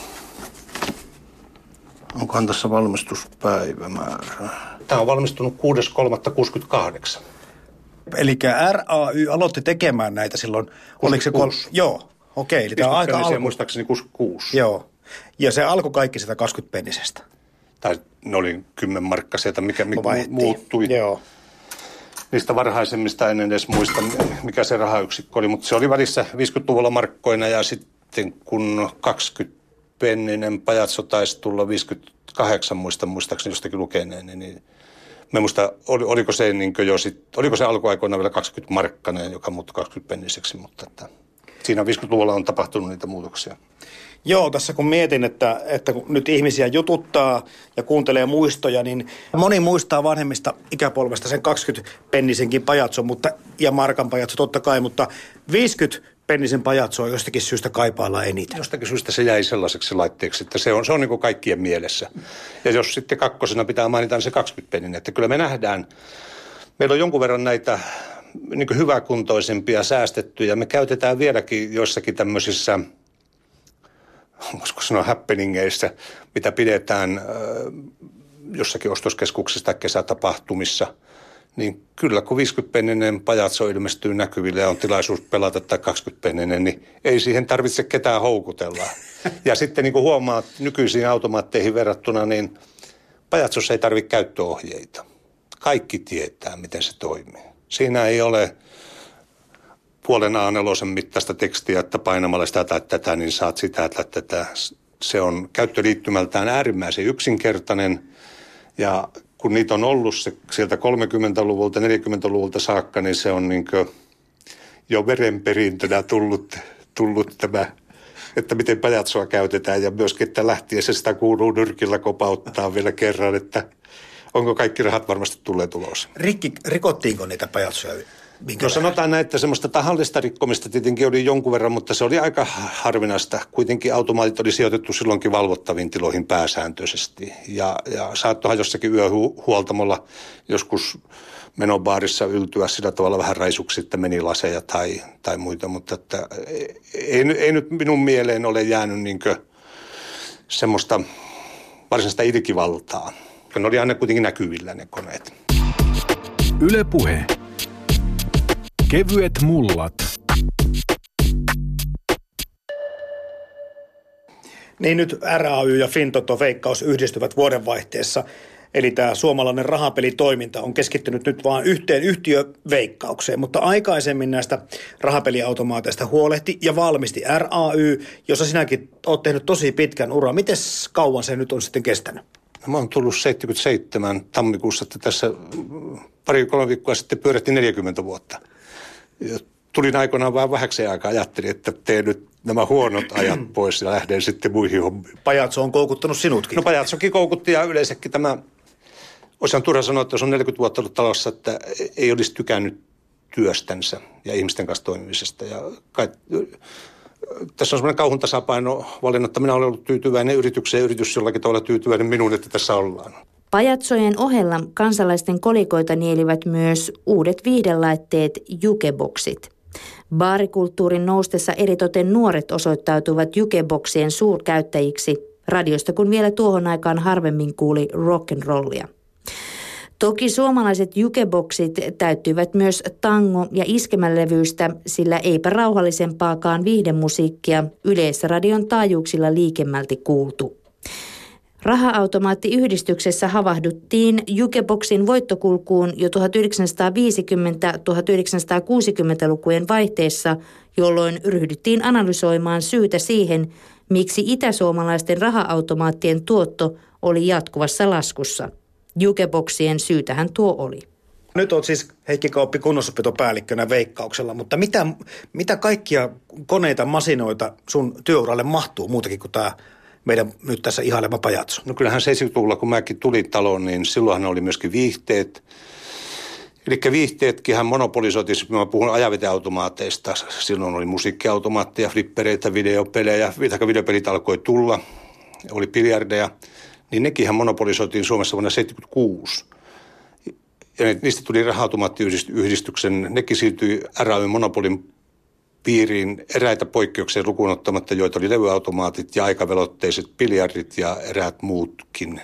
Onkohan tässä valmistuspäivämäärä? Tämä on valmistunut kuudes kolmatta kuusikymmentäkahdeksan. Eli R A Y aloitti tekemään näitä silloin. Oliko se kol... Joo, okei. Eli tämä on aika alku. Muistaakseni kuusikymmentäkuusi. Joo. Ja se alkoi kaikki sitä kaksikymmentä-pennisestä. Tai ne oli kymmen markkaa sieltä, mikä, mikä muuttui. Joo. Niistä varhaisemmista en edes muista, mikä se rahayksikkö oli. Mutta se oli välissä viisikymmentäluvulla markkoina ja sitten kun kaksikymmentä-penninen pajatso taisi tulla viisikymmentäkahdeksan, muista, muistaakseni jostakin lukeneeni, niin mä muista, oliko se, niin jo sit, oliko se alkuaikoina vielä kaksikymmentä markkainen, joka muuttui kaksikymmentä-penniseksi, mutta että siinä viisikymmentäluvulla on tapahtunut niitä muutoksia. Joo, tässä kun mietin, että, että kun nyt ihmisiä jututtaa ja kuuntelee muistoja, niin moni muistaa vanhemmista ikäpolvesta sen kaksikymmentä-pennisenkin pajatson, mutta, ja markan pajatso totta kai, mutta viisikymmentä-pennisen pajatsoa jostakin syystä kaipaillaan eniten. Jostakin syystä se jäi sellaiseksi laitteeksi, että se on, se on niin kuin kaikkien mielessä. Ja jos sitten kakkosena pitää mainita se kaksikymmentä-penninen, että kyllä me nähdään, meillä on jonkun verran näitä niin kuin hyväkuntoisempia säästettyjä. Me käytetään vieläkin joissakin tämmöisissä, voisiko sanoa happeningeissa, mitä pidetään äh, jossakin ostoskeskuksissa tai kesätapahtumissa, niin kyllä kun viisikymmentä-penninen pajatso ilmestyy näkyville ja on tilaisuus pelata tai kaksikymmentä-penninen, niin ei siihen tarvitse ketään houkutella. Ja sitten niin kuin huomaat nykyisiin automaatteihin verrattuna, niin pajatsossa ei tarvitse käyttöohjeita. Kaikki tietää, miten se toimii. Siinä ei ole puolen A neljä mittaista tekstiä, että painamalla sitä tai tätä, niin saat sitä tai tätä. Se on käyttöliittymältään äärimmäisen yksinkertainen. Ja kun niitä on ollut se, sieltä kolmekymmentäluvulta, neljäkymmentäluvulta saakka, niin se on niin kuin jo verenperintönä tullut, tullut tämä, että miten pajatsoa käytetään. Ja myöskin, että lähtiessä sitä kuuluu nyrkillä kopauttaa vielä kerran, että onko kaikki rahat varmasti tulee tulos. Rikki, rikottiinko niitä pajatsoja? No sanotaan näin, että semmoista tahallista rikkomista tietenkin oli jonkun verran, mutta se oli aika harvinaista. Kuitenkin automaatit oli sijoitettu silloinkin valvottaviin tiloihin pääsääntöisesti. Ja, ja saattohan jossakin yöhuoltamolla joskus menobaarissa yltyä sillä tavalla vähän raisuksi, että meni laseja tai, tai muita. Mutta että ei, ei nyt minun mieleen ole jäänyt niinkö semmoista varsinaista ilkivaltaa. Ne oli aina kuitenkin näkyvillä ne koneet. Yle Puhe. Kevyet mullat. Niin nyt R A Y ja Fintoto Veikkaus yhdistyvät vuodenvaihteessa. Eli tämä suomalainen rahapelitoiminta on keskittynyt nyt vain yhteen yhtiöveikkaukseen. Mutta aikaisemmin näistä rahapeliautomaateista huolehti ja valmisti R A Y, jossa sinäkin olet tehnyt tosi pitkän uran. Miten kauan se nyt on sitten kestänyt? Mä oon tullut seitsemänkymmentäseitsemän tammikuussa, että tässä pari-kolme viikkoa sitten pyörähti neljäkymmentä vuotta. Ja tulin aikoinaan vähän vähäksi aikaa, ajattelin, että teen nyt nämä huonot ajat pois ja lähden sitten muihin hommiin. Pajatso on koukuttanut sinutkin. No pajatsokin koukutti ja yleensäkin tämä, olisin turha sanoa, että jos on neljäkymmentä vuotta ollut talossa, että ei olisi tykännyt työstänsä ja ihmisten kanssa toimimisesta. Ja kai, tässä on semmoinen kauhun tasapaino valinnut, että minä olen ollut tyytyväinen yritykseen ja yritys jollakin tavalla tyytyväinen minuun, että tässä ollaan. Pajatsojen ohella kansalaisten kolikoita nielivät myös uudet viihdelaitteet jukeboksit. Baarikulttuurin noustessa eritoten nuoret osoittautuvat jukeboksien suurkäyttäjiksi, radiosta kun vielä tuohon aikaan harvemmin kuuli rock'n'rollia. Toki suomalaiset jukeboksit täyttyivät myös tango- ja iskemälevyistä, sillä eipä rauhallisempaakaan viihdemusiikkia Yleisradion taajuuksilla liikemmälti kuultu. Raha-automaattiyhdistyksessä havahduttiin jukeboksin voittokulkuun jo tuhatyhdeksänsataaviisikymmentä-tuhatyhdeksänsataakuusikymmentälukujen vaihteessa, jolloin ryhdyttiin analysoimaan syytä siihen, miksi itäsuomalaisten raha-automaattien tuotto oli jatkuvassa laskussa. Jukeboksien syytähän tuo oli. Nyt olet siis Heikki Kauppi kunnossapitopäällikkönä Veikkauksella, mutta mitä, mitä kaikkia koneita, masinoita sun työuralle mahtuu muutakin kuin tämä meidän nyt tässä ihailema pajatso? No kyllähän seitsemänkymmentäluvulla, kun mäkin tulin taloon, niin silloinhan oli myöskin viihteet. Eli viihteetkinhän monopolisoitiin, mä puhun ajaveteautomaateista. Silloin oli musiikkiautomaatteja, flippereitä, videopelejä, tai videopelit alkoi tulla, oli biljardeja. Niin nekinhän monopolisoitiin Suomessa vuonna seitsemänkymmentäkuusi. Ja niistä tuli raha-automaattiyhdistyksen, nekin siirtyi R A Y-monopolin piiriin eräitä poikkeuksia lukuun ottamatta, joita oli levyautomaatit ja aikavelotteiset biljardit ja eräät muutkin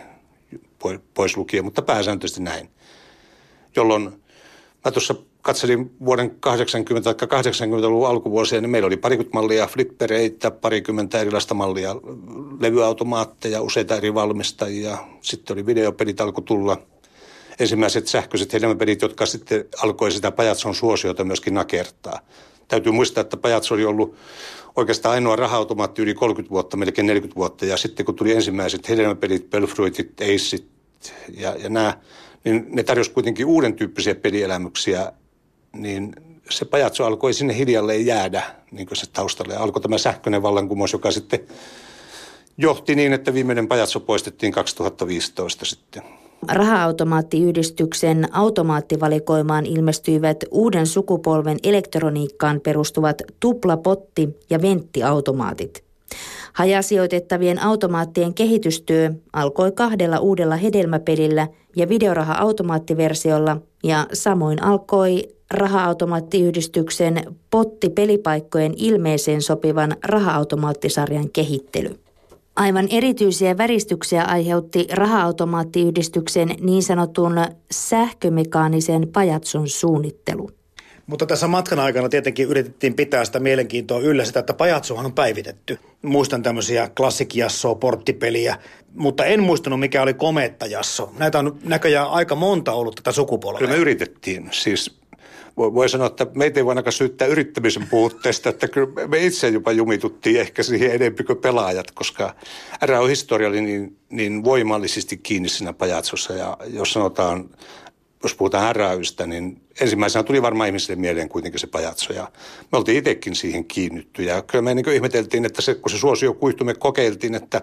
pois lukien, mutta pääsääntöisesti näin. Jolloin mä tuossa katselin vuoden kahdeksankymmentä tai kahdeksankymmentäluvun alkuvuosia, niin meillä oli parikymmentä mallia flippereitä, parikymmentä erilaista mallia levyautomaatteja, useita eri valmistajia. Sitten oli videopelit alkoi tulla. Ensimmäiset sähköiset hedelmäpelit, jotka sitten alkoi sitä pajatson suosiota myöskin nakertaa. Täytyy muistaa, että pajatso oli ollut oikeastaan ainoa raha-automaatti yli kolmekymmentä vuotta, melkein neljäkymmentä vuotta. Ja sitten kun tuli ensimmäiset hedelmäpelit, Belfruitit, Aceit ja, ja nämä, niin ne tarjosi kuitenkin uuden tyyppisiä pelielämyksiä. Niin se pajatso alkoi sinne hiljalleen jäädä niin kuin se taustalle. Ja alkoi tämä sähköinen vallankumous, joka sitten johti niin, että viimeinen pajatso poistettiin kaksituhattaviisitoista sitten. Raha-automaattiyhdistyksen automaattivalikoimaan ilmestyivät uuden sukupolven elektroniikkaan perustuvat tuplapotti- ja venttiautomaatit. Hajasijoitettavien automaattien kehitystyö alkoi kahdella uudella hedelmäpelillä ja videoraha-automaattiversiolla ja samoin alkoi Raha-automaattiyhdistyksen pottipelipaikkojen ilmeeseen sopivan raha-automaattisarjan kehittely. Aivan erityisiä väristyksiä aiheutti Raha-automaattiyhdistyksen niin sanotun sähkömekaanisen pajatson suunnittelu. Mutta tässä matkan aikana tietenkin yritettiin pitää sitä mielenkiintoa yllä sitä, että pajatsohan on päivitetty. Muistan tämmöisiä klassikijassoa, porttipeliä, mutta en muistanut mikä oli komeettajasso. Näitä on näköjään aika monta ollut tätä sukupolvea. Kyllä me yritettiin. Siis voi sanoa, että meitä ei voi ainakaan syyttää yrittämisen puutteesta, että kyllä me itse jopa jumituttiin ehkä siihen enemmän kuin pelaajat, koska R A Y-historia oli niin, niin voimallisesti kiinni siinä pajatsossa. Ja jos sanotaan, jos puhutaan R A Y:stä, niin ensimmäisenä tuli varmaan ihmisille mieleen kuitenkin se pajatso. Ja me oltiin itsekin siihen kiinnitty. Ja kyllä me niin kuin ihmeteltiin, että se, kun se suosio kuihtui, me kokeiltiin, että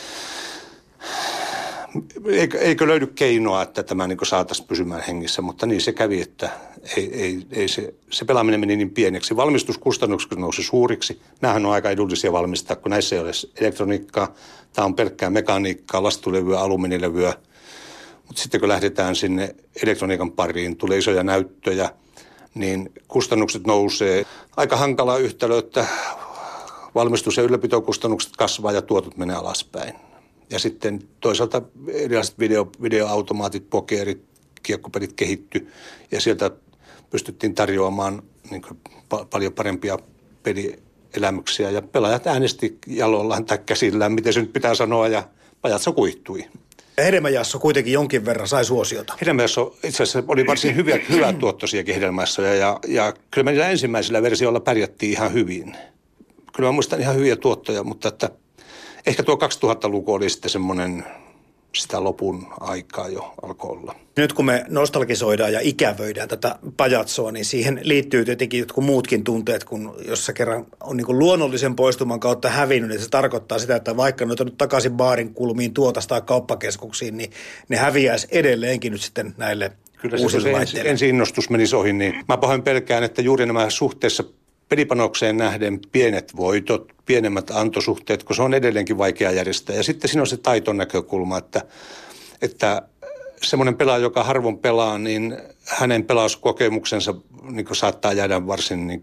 eikö, eikö löydy keinoa, että tämä niin kuin saataisiin pysymään hengissä. Mutta niin se kävi, että ei, ei, ei se, se pelaaminen meni niin pieneksi. Valmistuskustannukset nousi suuriksi. Nämähän on aika edullisia valmistaa, kun näissä ei ole elektroniikkaa. Tämä on pelkkää mekaniikkaa, lastulevyä, alumiinilevyä. Mutta sitten kun lähdetään sinne elektroniikan pariin, tulee isoja näyttöjä, niin kustannukset nousee. Aika hankala yhtälö, että valmistus- ja ylläpitokustannukset kasvaa ja tuotot menee alaspäin. Ja sitten toisaalta erilaiset video, videoautomaatit, pokerit, kiekkopelit kehitty ja sieltä pystyttiin tarjoamaan niin kuin pa- paljon parempia pelielämyksiä. Ja pelaajat äänesti jaloillaan tai käsillään, miten se nyt pitää sanoa, ja pajatso kuihtui. Hedelmäjasso kuitenkin jonkin verran sai suosiota. Hedelmäjasso itse asiassa oli varsin hyviä, hyvää tuottoisiakin hedelmäjassoja ja, ja kyllä me niillä ensimmäisillä versioilla pärjättiin ihan hyvin. Kyllä mä muistan ihan hyviä tuottoja, mutta että ehkä tuo kaksituhattaluku oli sitten semmoinen sitä lopun aikaa jo alkoi olla. Nyt kun me nostalgisoidaan ja ikävöidään tätä pajatsoa, niin siihen liittyy tietenkin jotkut muutkin tunteet, kun jos se kerran on niin kuin luonnollisen poistuman kautta hävinnyt, niin se tarkoittaa sitä, että vaikka ne on nyt takaisin baarin kulmiin, tuotas tai kauppakeskuksiin, niin ne häviäisi edelleenkin nyt sitten näille Kyllä uusille se laitteille. ensi innostus menisi ohi, niin mä pahoin pelkään, että juuri nämä suhteessa pelipanokseen nähden pienet voitot, pienemmät antosuhteet, kun se on edelleenkin vaikea järjestää. Ja sitten siinä on se taiton näkökulma, että, että semmoinen pelaaja, joka harvoin pelaa, niin hänen pelauskokemuksensa niin saattaa jäädä varsin niin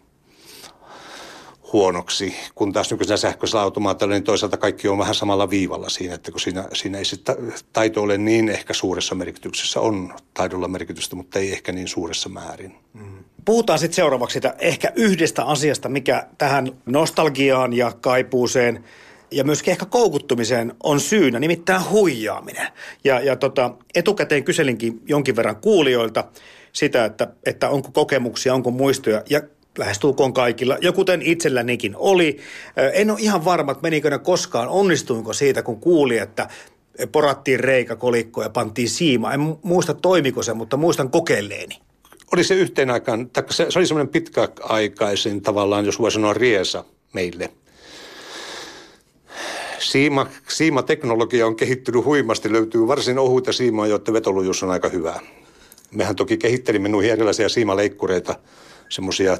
huonoksi, kun taas nykyisellä sähköisellä automaatilla, niin toisaalta kaikki on vähän samalla viivalla siinä, että kun siinä, siinä ei se taito ole niin ehkä suuressa merkityksessä, on taidolla merkitystä, mutta ei ehkä niin suuressa määrin. Mm. Puhutaan sitten seuraavaksi sitä ehkä yhdestä asiasta, mikä tähän nostalgiaan ja kaipuuseen ja myöskin ehkä koukuttumiseen on syynä, nimittäin huijaaminen. Ja, ja tota, etukäteen kyselinkin jonkin verran kuulijoilta sitä, että, että onko kokemuksia, onko muistoja ja lähestulkoon kaikilla, ja kuten itsellänikin oli. En ole ihan varma, että menikö ne koskaan, onnistuinko siitä, kun kuuli, että porattiin reikä kolikkoon ja pantiin siima. En muista toimiko se, mutta muistan kokeilleeni. Oli se yhteen aikaan, se, se oli semmoinen pitkäaikaisin tavallaan, jos voi sanoa riesa meille. Siima, siimateknologia on kehittynyt huimasti, löytyy varsin ohuita siimaa, joiden vetolujuus on aika hyvä. Mehän toki kehittelimme noihin erilaisia siimaleikkureita, semmoisia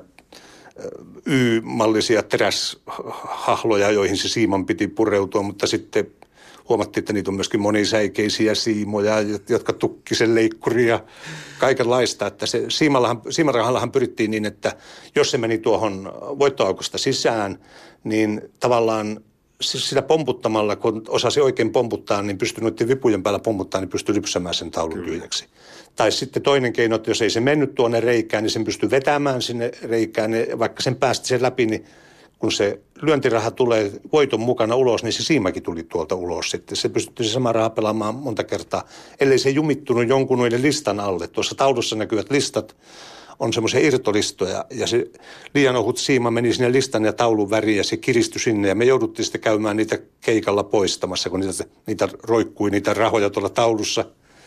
Y-mallisia teräshahloja, joihin se siiman piti pureutua, mutta sitten huomattiin, että niitä on myöskin monisäikeisiä siimoja, jotka tukki sen leikkuria ja kaikenlaista. Että se siimarahallahan, siimarahallahan pyrittiin niin, että jos se meni tuohon voittoaukosta sisään, niin tavallaan sitä pomputtamalla, kun osasi oikein pomputtaa, niin pystyi noiden vipujen päällä pomputtaa, niin pystyi lypsämään sen taulun tyhjäksi. Tai sitten toinen keino, että jos ei se mennyt tuonne reikään, niin sen pystyi vetämään sinne reikään. Niin vaikka sen päästi sen läpi, niin kun se lyöntiraha tulee voiton mukana ulos, niin se siimakin tuli tuolta ulos sitten. Se pystytti se sama raha pelaamaan monta kertaa, ellei se jumittunut jonkun noiden listan alle. Tuossa taulussa näkyvät listat on semmoisia irtolistoja, ja se liian ohut siima meni sinne listan ja taulun väriin, ja se kiristyi sinne, ja me jouduttiin sitten käymään niitä keikalla poistamassa, kun niitä, niitä roikkui niitä rahoja tuolla taulussa.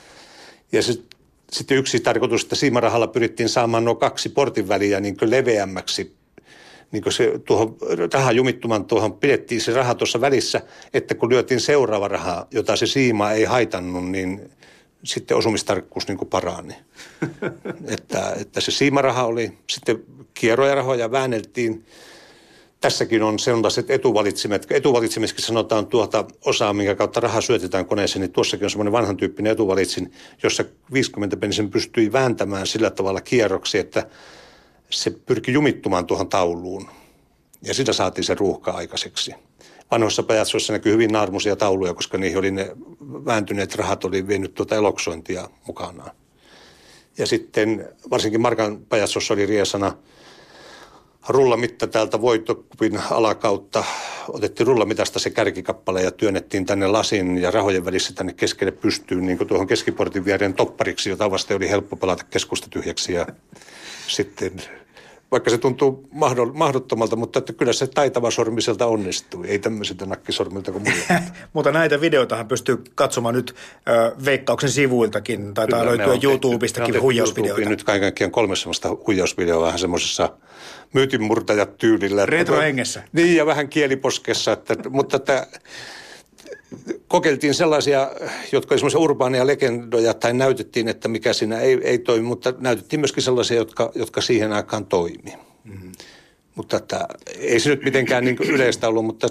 Ja se, sitten yksi tarkoitus, että siimarahalla pyrittiin saamaan nuo kaksi portin väliä niin kuin leveämmäksi, niin kuin se tuohon rahan jumittuman tuohon pidettiin se raha tuossa välissä, että kun lyötiin seuraava raha, jota se siima ei haitannut, niin sitten osumistarkkuus niin kuin parani. että, että se siimaraha oli, sitten kierroja rahoja väänneltiin. Tässäkin on sellaiset etuvalitsimet. Etuvalitsimiskin sanotaan tuota osaa, minkä kautta raha syötetään koneeseen, niin tuossakin on semmoinen vanhan tyyppinen etuvalitsin, jossa viisikymmentä pennisen pystyi vääntämään sillä tavalla kierroksi, että se pyrki jumittumaan tuohon tauluun. Ja sitä saatiin se ruuhka aikaiseksi. Vanhoissa pajatsoissa näkyy hyvin naarmuisia tauluja, koska niihin oli ne vääntyneet rahat, oli vienyt tuota eloksointia mukanaan. Ja sitten varsinkin Markan pajatsossa oli riesana rullamitta täältä voittokupin alakautta. Otettiin rullamitasta se kärkikappale ja työnnettiin tänne lasin ja rahojen välissä tänne keskelle pystyyn, niin kuin tuohon keskiportin viereen toppariksi, jota vasten oli helppo pelata keskusta tyhjäksi. Ja sitten, vaikka se tuntuu mahdottomalta, mutta että kyllä se taitava sormi sieltä onnistui. Ei tämmöisiltä nakkisormilta kuin muilla. Mutta näitä videoitahan pystyy katsomaan nyt äh, Veikkauksen sivuiltakin. Taitaa kyllä, löytyä YouTubestakin huijausvideoita. Nyt kaiken kaikkiaan kolme semmoista huijausvideoa vähän semmoisessa myytinmurtajat tyylillä. Retrohengessä. Niin, ja vähän kieliposkessa. Että, mutta että kokeiltiin sellaisia, jotka oli semmoisia urbaania legendoja, tai näytettiin, että mikä siinä ei, ei toimi, mutta näytettiin myöskin sellaisia, jotka, jotka siihen aikaan toimi. Mm-hmm. Mutta että, ei se nyt mitenkään niin kuin yleistä ollut, mutta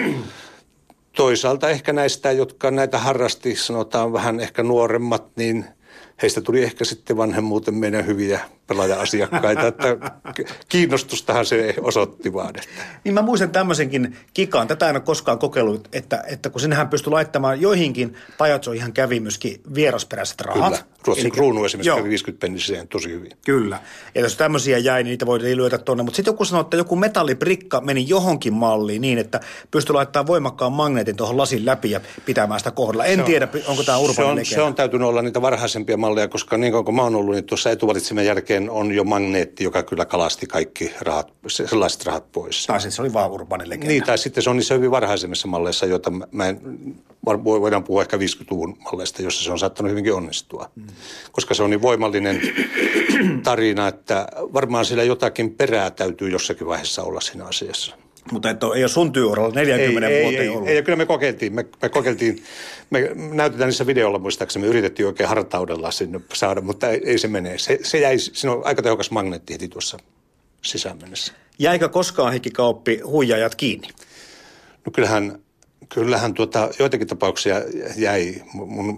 toisaalta ehkä näistä, jotka näitä harrasti, sanotaan vähän ehkä nuoremmat, niin heistä tuli ehkä sitten vanhemmuuten meidän hyviä pelaaja-asiakkaita, että kiinnostustahan se osoitti vaan. Että. Niin mä muistan tämmöisenkin kikaan, tätä en ole koskaan kokeillut, että, että kun sinnehän pystyi laittamaan joihinkin pajatsoihin kävi myöskin vierasperäiset rahat. Kyllä, Ruotsin kruunu esimerkiksi joo. kävi viisikymmentä penniseen tosi hyvin. Kyllä, ja jos tämmöisiä jäi, niin niitä voidaan lyödä tuonne, mutta sitten joku sanoi, että joku metalliprikka meni johonkin malliin niin, että pystyi laittamaan voimakkaan magneetin tuohon lasin läpi ja pitämään sitä kohdalla. En on, tiedä, onko tämä urbaani legenda. Se on täytynyt olla niitä varhaisempia malleja, koska niin kauan kuin mä oon ollut, niin tuossa etuvalitsimen jälkeen on jo magneetti, joka kyllä kalasti kaikki rahat, sellaiset rahat pois. Tai se oli vaan urbaani legenda. Niin, tai sitten se on niissä hyvin varhaisemmissa malleissa, joita mä en, voidaan puhua ehkä viisikymmentäluvun malleista, jossa se on saattanut hyvinkin onnistua. Mm. Koska se on niin voimallinen tarina, että varmaan sillä jotakin perää täytyy jossakin vaiheessa olla siinä asiassa. Mutta et ole, ei ole sun työuralla neljäkymmentä ei, vuoteen ei, ollut. Ei, ei, kyllä me kokeiltiin. Me, me kokeiltiin, me näytetään niissä videolla muistaakseni, me yritettiin oikein hartaudella sinne saada, mutta ei, ei se mene. Se, se jäi, siinä on aika tehokas magneetti heti tuossa sisään mennessä. Jäikö koskaan Heikki Kauppi huijaajat kiinni? No kyllähän, kyllähän tuota, joitakin tapauksia jäi. Mun,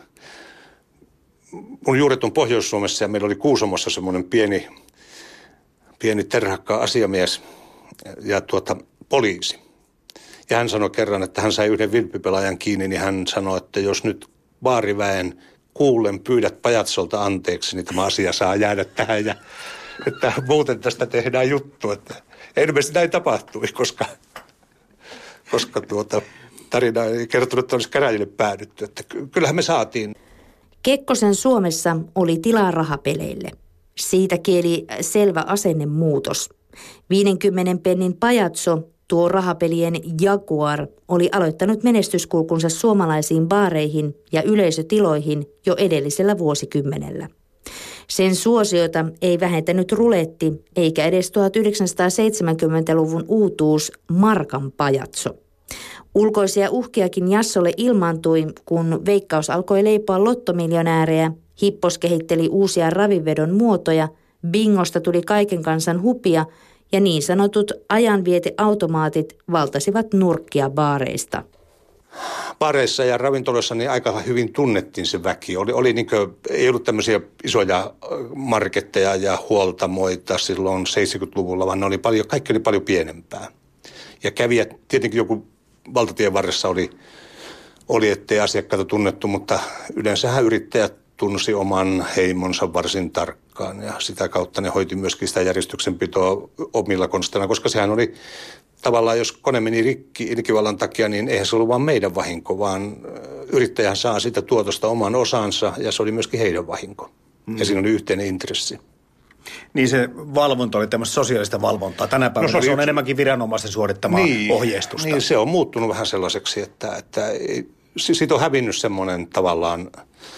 mun juuret on Pohjois-Suomessa ja meillä oli Kuusamossa semmoinen pieni, pieni terhakka asiamies ja tuota, poliisi. Ja hän sanoi kerran, että hän sai yhden vilppipelaajan kiinni, niin hän sanoi, että jos nyt baariväen kuulen pyydät pajatsolta anteeksi, niin tämä asia saa jäädä tähän ja että muuten tästä tehdään juttu. Että ilmeisesti näin tapahtui, koska, koska tuota, tarina ei kertonut, että olisi käräjille päädytty. Että kyllähän me saatiin. Kekkosen Suomessa oli tilaa rahapeleille. Siitä kieli selvä asennemuutos. viidenkymmenen pennin pajatso Tuo rahapelien Jaguar oli aloittanut menestyskulkunsa suomalaisiin baareihin ja yleisötiloihin jo edellisellä vuosikymmenellä. Sen suosiota ei vähentänyt ruletti eikä edes tuhatyhdeksänsataaseitsemänkymmentäluvun uutuus Markan pajatso. Ulkoisia uhkiakin Jassolle ilmaantui, kun Veikkaus alkoi leipoa lottomiljonäärejä, Hippos kehitteli uusia ravinvedon muotoja, bingosta tuli kaiken kansan hupia ja niin sanotut ajanvieteautomaatit valtasivat nurkkia baareista. Baareissa ja ravintoloissa niin aika hyvin tunnettiin se väki. Oli, oli niin kuin, ei ollut tämmöisiä isoja marketteja ja huoltamoita silloin seitsemänkymmentäluvulla, vaan ne oli paljon, kaikki oli paljon pienempää. Ja kävijät, tietenkin joku valtatien varressa oli, oli ettei asiakkaita tunnettu, mutta yleensähän yrittäjät tunsi oman heimonsa varsin tarkkaan ja sitä kautta ne hoiti myöskin sitä järjestyksenpitoa omilla konsteilla, koska sehän oli tavallaan, jos kone meni rikki ilkivallan takia, niin eihän se ollut vaan meidän vahinko, vaan yrittäjä saa sitä tuotosta oman osansa ja se oli myöskin heidän vahinko. Mm. Ja siinä oli yhteinen intressi. Niin se valvonta oli tämmöistä sosiaalista valvontaa. Tänä päivänä no, se, se on yksi... enemmänkin viranomaisten suorittamaa niin, ohjeistusta. Niin, se on muuttunut vähän sellaiseksi, että, että siitä on hävinnyt semmoinen tavallaan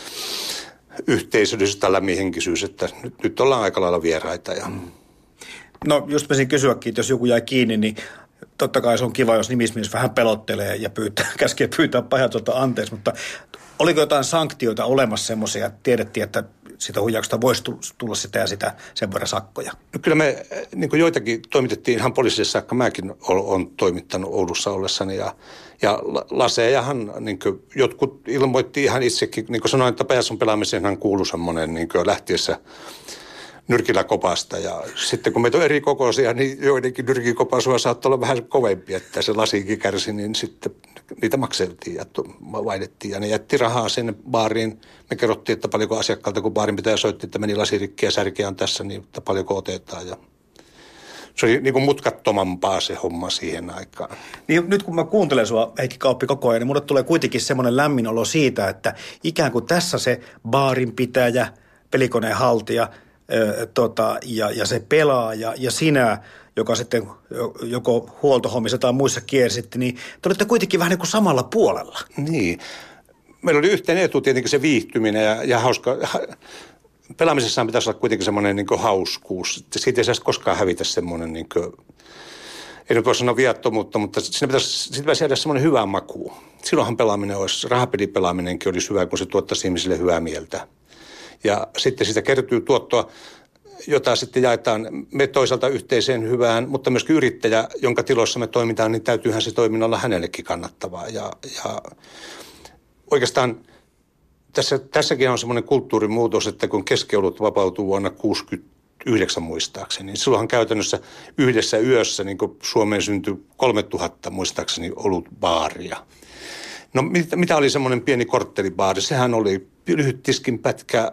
yhteisöllisyys tai lämmihenkisyys, että nyt, nyt ollaan aika lailla vieraita. Ja... Mm. No just mesin kysyäkin, että jos joku jäi kiinni, niin totta kai se on kiva, jos nimismies vähän pelottelee ja pyytää, käskee pyytää pajatsolta anteeksi, mutta oliko jotain sanktioita olemassa semmoisia, että tiedettiin, että sitä huijauksesta voisi tulla sitä ja sitä sen verran sakkoja? No kyllä me niin kuin joitakin toimitettiin ihan poliisille saakka. Mäkin olen toimittanut Oulussa ollessani ja, ja lasejahan niin kuin jotkut ilmoitti ihan itsekin. Niin kuin sanoin, että pajatson pelaamiseenhan kuului semmoinen niin kuin lähtiessä nyrkillä kopasta ja sitten kun meitä on eri kokoisia, niin joidenkin nyrkikopasua saattoi olla vähän kovempi, että se lasiinkin kärsi, niin sitten niitä makseltiin ja vaihdettiin ja ne jätti rahaa sinne baariin. Me kerrottiin, että paljonko asiakkaalta, kun baarin pitää soitti, että meni lasirikki ja särkeä on tässä, niin että paljonko otetaan ja se oli niin kuin mutkattomampaa se homma siihen aikaan. Niin, nyt kun mä kuuntelen sua, Heikki Kauppi, koko ajan, niin mulle tulee kuitenkin semmoinen lämmin olo siitä, että ikään kuin tässä se baarinpitäjä, pelikoneen haltija, Tota, ja, ja se pelaaja ja sinä, joka sitten joko huoltohommissa tai muissa kiersitte, niin te olette kuitenkin vähän niin kuin samalla puolella. Niin. Meillä oli yhteen etu tietenkin se viihtyminen ja, ja hauska. Pelaamisessaan pitäisi olla kuitenkin semmoinen niin kuin hauskuus. Siitä ei saisi koskaan hävitä semmoinen, niin kuin, ei nyt voi sanoa viattomuutta, mutta siinä pitäisi, siitä pitäisi jäädä semmoinen hyvä maku. Silloinhan pelaaminen olisi, rahapelipelaaminenkin olisi hyvä, kun se tuottaisi ihmisille hyvää mieltä. Ja sitten siitä kertyy tuottoa, jota sitten jaetaan me toisaalta yhteiseen hyvään, mutta myöskin yrittäjä, jonka tiloissa me toimitaan, niin täytyyhän se toiminnan olla hänellekin kannattavaa. Ja, ja oikeastaan tässä, tässäkin on semmoinen kulttuurimuutos, että kun keskiolut vapautuu vuonna kuusikymmentäyhdeksän muistaakseni, niin silloinhan käytännössä yhdessä yössä niin kuin Suomeen syntyi kolmetuhatta muistaakseni olutbaaria. No mit, mitä oli semmoinen pieni korttelibaari? Sehän oli lyhyt tiskin pätkä,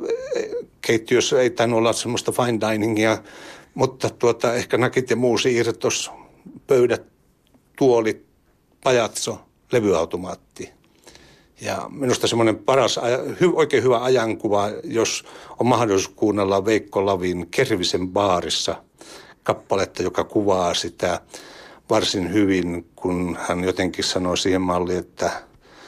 keittiössä ei tainnut olla semmoista fine diningia, mutta tuota, ehkä nakit ja muu siirtos, pöydät, tuolit, pajatso, levyautomaatti. Ja minusta semmoinen paras, oikein hyvä ajankuva, jos on mahdollisuus kuunnella Veikko Lavin Kervisen baarissa kappaletta, joka kuvaa sitä varsin hyvin, kun hän jotenkin sanoi siihen malliin, että ää,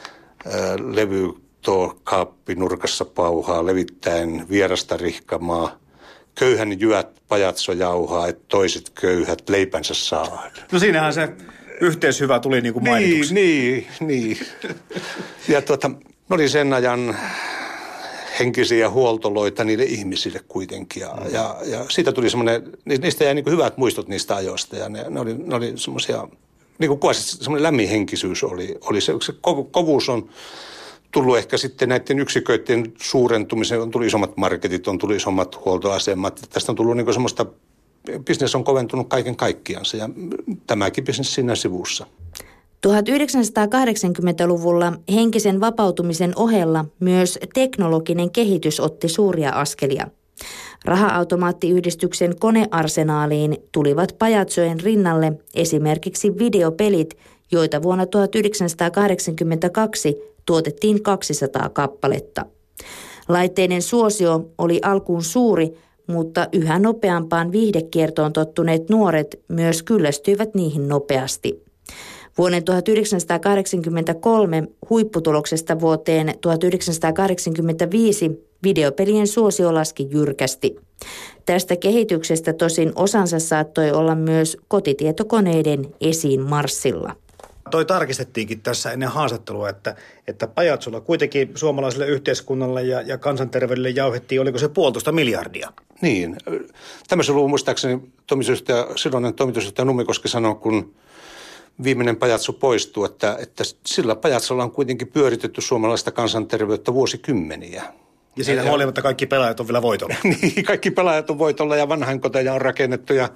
levy tuo kaappi nurkassa pauhaa, levittäen vierasta rihkamaa, köyhän jyät pajatso jauhaa, että toiset köyhät leipänsä saa. No siinähän se yhteishyvä tuli niin kuin mainituksi. Niin, niin, niin. Ja tuota, ne oli sen ajan henkisiä huoltoloita niille ihmisille kuitenkin. Ja, mm. ja, ja siitä tuli semmoinen, niistä jäi niin kuin hyvät muistot niistä ajoista. Ja ne, ne oli, ne oli semmoisia, niin kuin kuvasit, semmoinen lämminhenkisyys oli. oli se, se kovuus on tullut ehkä sitten näiden yksiköiden suurentumisen, on tullut isommat marketit, on tullut isommat huoltoasemat. Tästä on tullut niin kuin semmoista, bisnes on koventunut kaiken kaikkiansa ja tämäkin bisnes siinä sivussa. tuhatyhdeksänsataakahdeksankymmentäluvulla henkisen vapautumisen ohella myös teknologinen kehitys otti suuria askelia. Raha-automaattiyhdistyksen konearsenaaliin tulivat pajatsojen rinnalle esimerkiksi videopelit, joita vuonna tuhatyhdeksänsataakahdeksankymmentäkaksi tuotettiin kaksisataa kappaletta. Laitteiden suosio oli alkuun suuri, mutta yhä nopeampaan viihdekiertoon tottuneet nuoret myös kyllästyivät niihin nopeasti. Vuoden tuhatyhdeksänsataakahdeksankymmentäkolme huipputuloksesta vuoteen tuhatyhdeksänsataakahdeksankymmentäviisi videopelien suosio laski jyrkästi. Tästä kehityksestä tosin osansa saattoi olla myös kotitietokoneiden esiin marssilla. Toi tarkistettiinkin tässä ennen haastattelua, että, että pajatsolla kuitenkin suomalaiselle yhteiskunnalle ja, ja kansanterveydelle jauhettiin, oliko se puolitoista miljardia? Niin. Tämmöisen luvun muistaakseni toimitusjohtaja, silloinen toimitusjohtaja Nummikoski sanoi, kun viimeinen pajatso poistuu, että, että sillä pajatsolla on kuitenkin pyöritetty suomalaista kansanterveyttä vuosikymmeniä. Ja siitä huolimatta kaikki pelaajat on vielä voitolla. Niin, kaikki pelaajat on voitolla ja vanhainkoteja on rakennettu ja,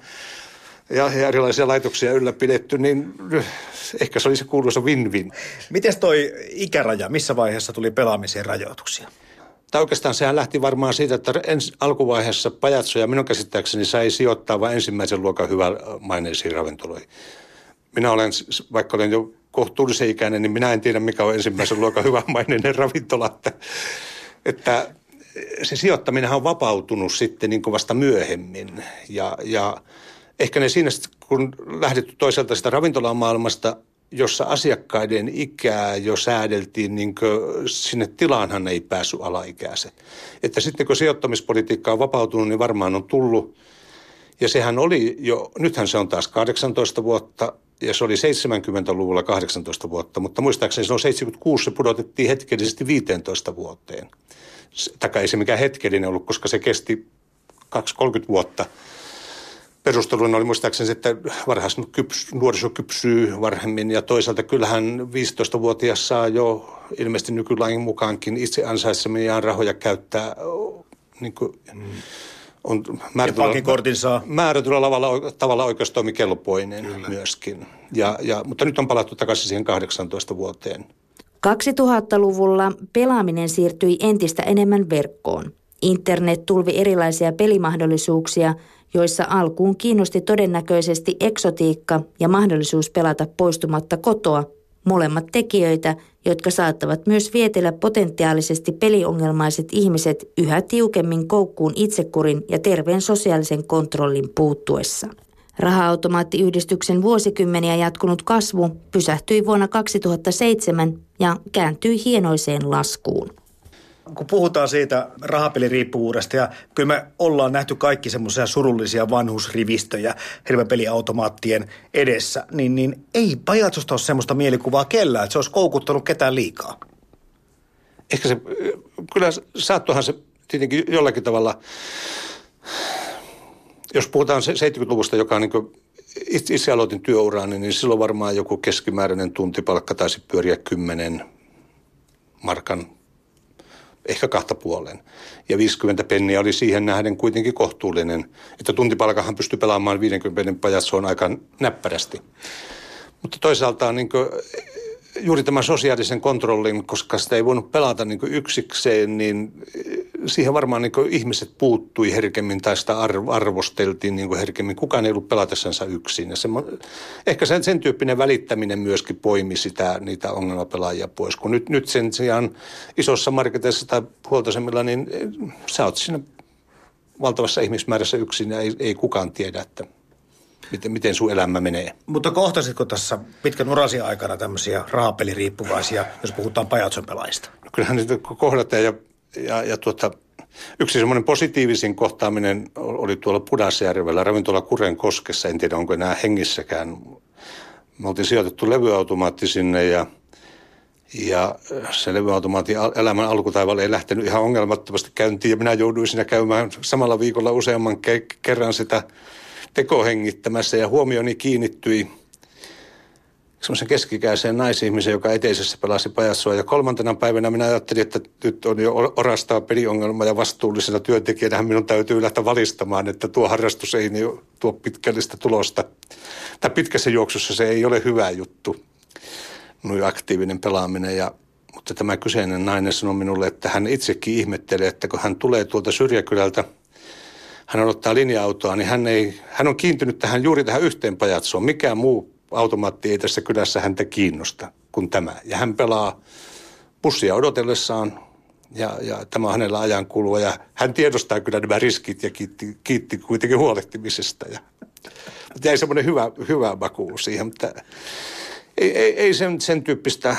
ja erilaisia laitoksia ylläpidetty, niin ehkä se oli se kuuluisa win-win. Mites toi ikäraja, missä vaiheessa tuli pelaamiseen rajoituksia? Tai oikeastaan sehän lähti varmaan siitä, että ens, alkuvaiheessa pajatsoja minun käsittääkseni sai sijoittaa vain ensimmäisen luokan hyvämaineisiin ravintoloihin. Minä olen, vaikka olen jo kohtuullisen ikäinen, niin minä en tiedä, mikä on ensimmäisen luokan hyvämaineinen ravintola. Että, että se sijoittaminen on vapautunut sitten niin kuin vasta myöhemmin. Ja, ja ehkä ne siinä, kun lähdetty toisaalta sitä ravintolamaailmasta, jossa asiakkaiden ikää jo säädeltiin, niin sinne tilaanhan ei päässyt alaikäiset. Että sitten kun sijoittamispolitiikka on vapautunut, niin varmaan on tullut. Ja sehän oli jo, nythän se on taas kahdeksantoista vuotta, ja se oli seitsemänkymmentäluvulla kahdeksantoista vuotta, mutta muistaakseni silloin seitsemänkymmentäkuusi se pudotettiin hetkellisesti viisitoista vuoteen. Taikka ei se mikään hetkellinen ollut, koska se kesti kaksikymmentä kolmekymmentä vuotta. Perusteluna oli muistaakseni, että varhaisnuoriso kypsyy varhemmin, ja toisaalta kyllähän viisitoistavuotias saa jo ilmeisesti nykylain mukaankin itse ansaitsemiaan rahoja käyttää niin kuin, mm. on määrätyllä, määrätyllä tavalla, tavalla oikeustoimikelpoinen Kyllä. myöskin. Ja, ja, mutta nyt on palattu takaisin siihen kahdeksantoista vuoteen. kaksituhattaluvulla pelaaminen siirtyi entistä enemmän verkkoon. Internet tulvi erilaisia pelimahdollisuuksia, joissa alkuun kiinnosti todennäköisesti eksotiikka ja mahdollisuus pelata poistumatta kotoa, molemmat tekijöitä, jotka saattavat myös vietellä potentiaalisesti peliongelmaiset ihmiset yhä tiukemmin koukkuun itsekurin ja terveen sosiaalisen kontrollin puuttuessa. Raha-automaattiyhdistyksen vuosikymmeniä jatkunut kasvu pysähtyi vuonna kaksituhattaseitsemän ja kääntyi hienoiseen laskuun. Kun puhutaan siitä rahapeliriippuvuudesta, ja kyllä me ollaan nähty kaikki semmoisia surullisia vanhusrivistöjä hirvepeliautomaattien edessä, niin, niin ei pajatsosta ole semmoista mielikuvaa kellään, että se olisi koukuttanut ketään liikaa. Ehkä se, kyllä saattohan se tietenkin jollakin tavalla, jos puhutaan seitsemänkymmentäluvusta, joka on niin kuin itse, itse aloitin työuraani, niin silloin varmaan joku keskimääräinen tuntipalkka taisi pyöriä kymmenen markan, ehkä kahta puolen. Ja viisikymmentä penniä oli siihen nähden kuitenkin kohtuullinen, että tuntipalkahan pystyi pelaamaan viidenkymmenen pajatsoon aika näppärästi. Mutta toisaalta on niin kuin juuri tämän sosiaalisen kontrollin, koska sitä ei voinut pelata niin kuin yksikseen, niin siihen varmaan niin kuin ihmiset puuttui herkemmin tai sitä arvosteltiin niin kuin herkemmin. Kukaan ei ollut pelatessansa yksin. Ja se, ehkä sen, sen tyyppinen välittäminen myöskin poimi sitä, niitä ongelmapelaajia pois. Kun nyt, nyt sen sijaan isossa marketeissa tai huoltoisemmilla, niin sä oot siinä valtavassa ihmismäärässä yksin ja ei, ei kukaan tiedä, että Miten, miten sun elämä menee. Mutta kohtasitko tässä pitkän urasi aikana tämmöisiä rahapeliriippuvaisia, jos puhutaan pajatson pelaajista? No kyllähän niitä kohdataan ja, ja, ja tuota, yksi semmoinen positiivisin kohtaaminen oli tuolla Pudasjärvellä, ravintola Kurenkoskessa. En tiedä, onko enää hengissäkään. Me oltiin sijoitettu levyautomaatti sinne ja, ja se levyautomaatin elämän alkutaivalle ei lähtenyt ihan ongelmattomasti käyntiin. Ja minä jouduin siinä käymään samalla viikolla useamman ke- kerran sitä tekohengittämässä ja huomioni kiinnittyi semmoisen keskikäiseen naisihmiseen, joka eteisessä pelasi pajatsoa. Ja kolmantena päivänä minä ajattelin, että nyt on jo orastaa peliongelma ja vastuullisena työntekijänä minun täytyy lähteä valistamaan, että tuo harrastus ei niin tuo pitkällistä tulosta. Tai pitkässä juoksussa se ei ole hyvä juttu, noin aktiivinen pelaaminen. Ja, mutta tämä kyseinen nainen sanoi minulle, että hän itsekin ihmettelee, että kun hän tulee tuolta syrjäkylältä, hän odottaa linja-autoa, niin hän, ei, hän on kiintynyt tähän, juuri tähän yhteen pajatsoon. Mikään muu automaatti ei tässä kylässä häntä kiinnosta kuin tämä. Ja hän pelaa bussia odotellessaan Ja, ja tämä on hänellä ajankulua ja hän tiedostaa kyllä nämä riskit ja kiitti, kiitti kuitenkin huolehtimisesta. Ja, mutta jäi semmoinen hyvä, hyvä maku siihen, mutta ei, ei, ei sen, sen tyyppistä,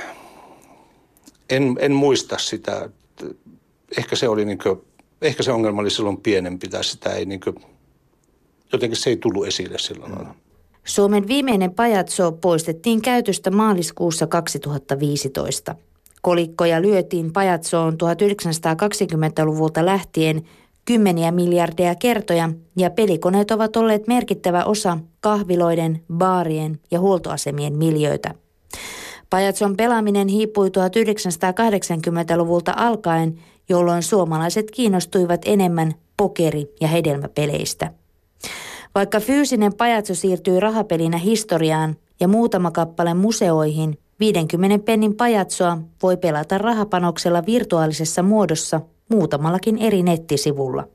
en, en muista sitä. Ehkä se oli niin kuin, ehkä se ongelma oli silloin pienempi tai sitä ei niin kuin, jotenkin se ei tullut esille silloin lailla. Mm. Suomen viimeinen pajatso poistettiin käytöstä maaliskuussa kaksituhattaviisitoista. Kolikkoja lyötiin pajatsoon tuhatyhdeksänsataakaksikymmentäluvulta lähtien kymmeniä miljardeja kertoja ja pelikoneet ovat olleet merkittävä osa kahviloiden, baarien ja huoltoasemien miljöötä. Pajatson pelaaminen hiipui tuhatyhdeksänsataakahdeksankymmentäluvulta alkaen, jolloin suomalaiset kiinnostuivat enemmän pokeri- ja hedelmäpeleistä. Vaikka fyysinen pajatso siirtyi rahapelinä historiaan ja muutama kappale museoihin, viidenkymmenen pennin pajatsoa voi pelata rahapanoksella virtuaalisessa muodossa muutamallakin eri nettisivulla.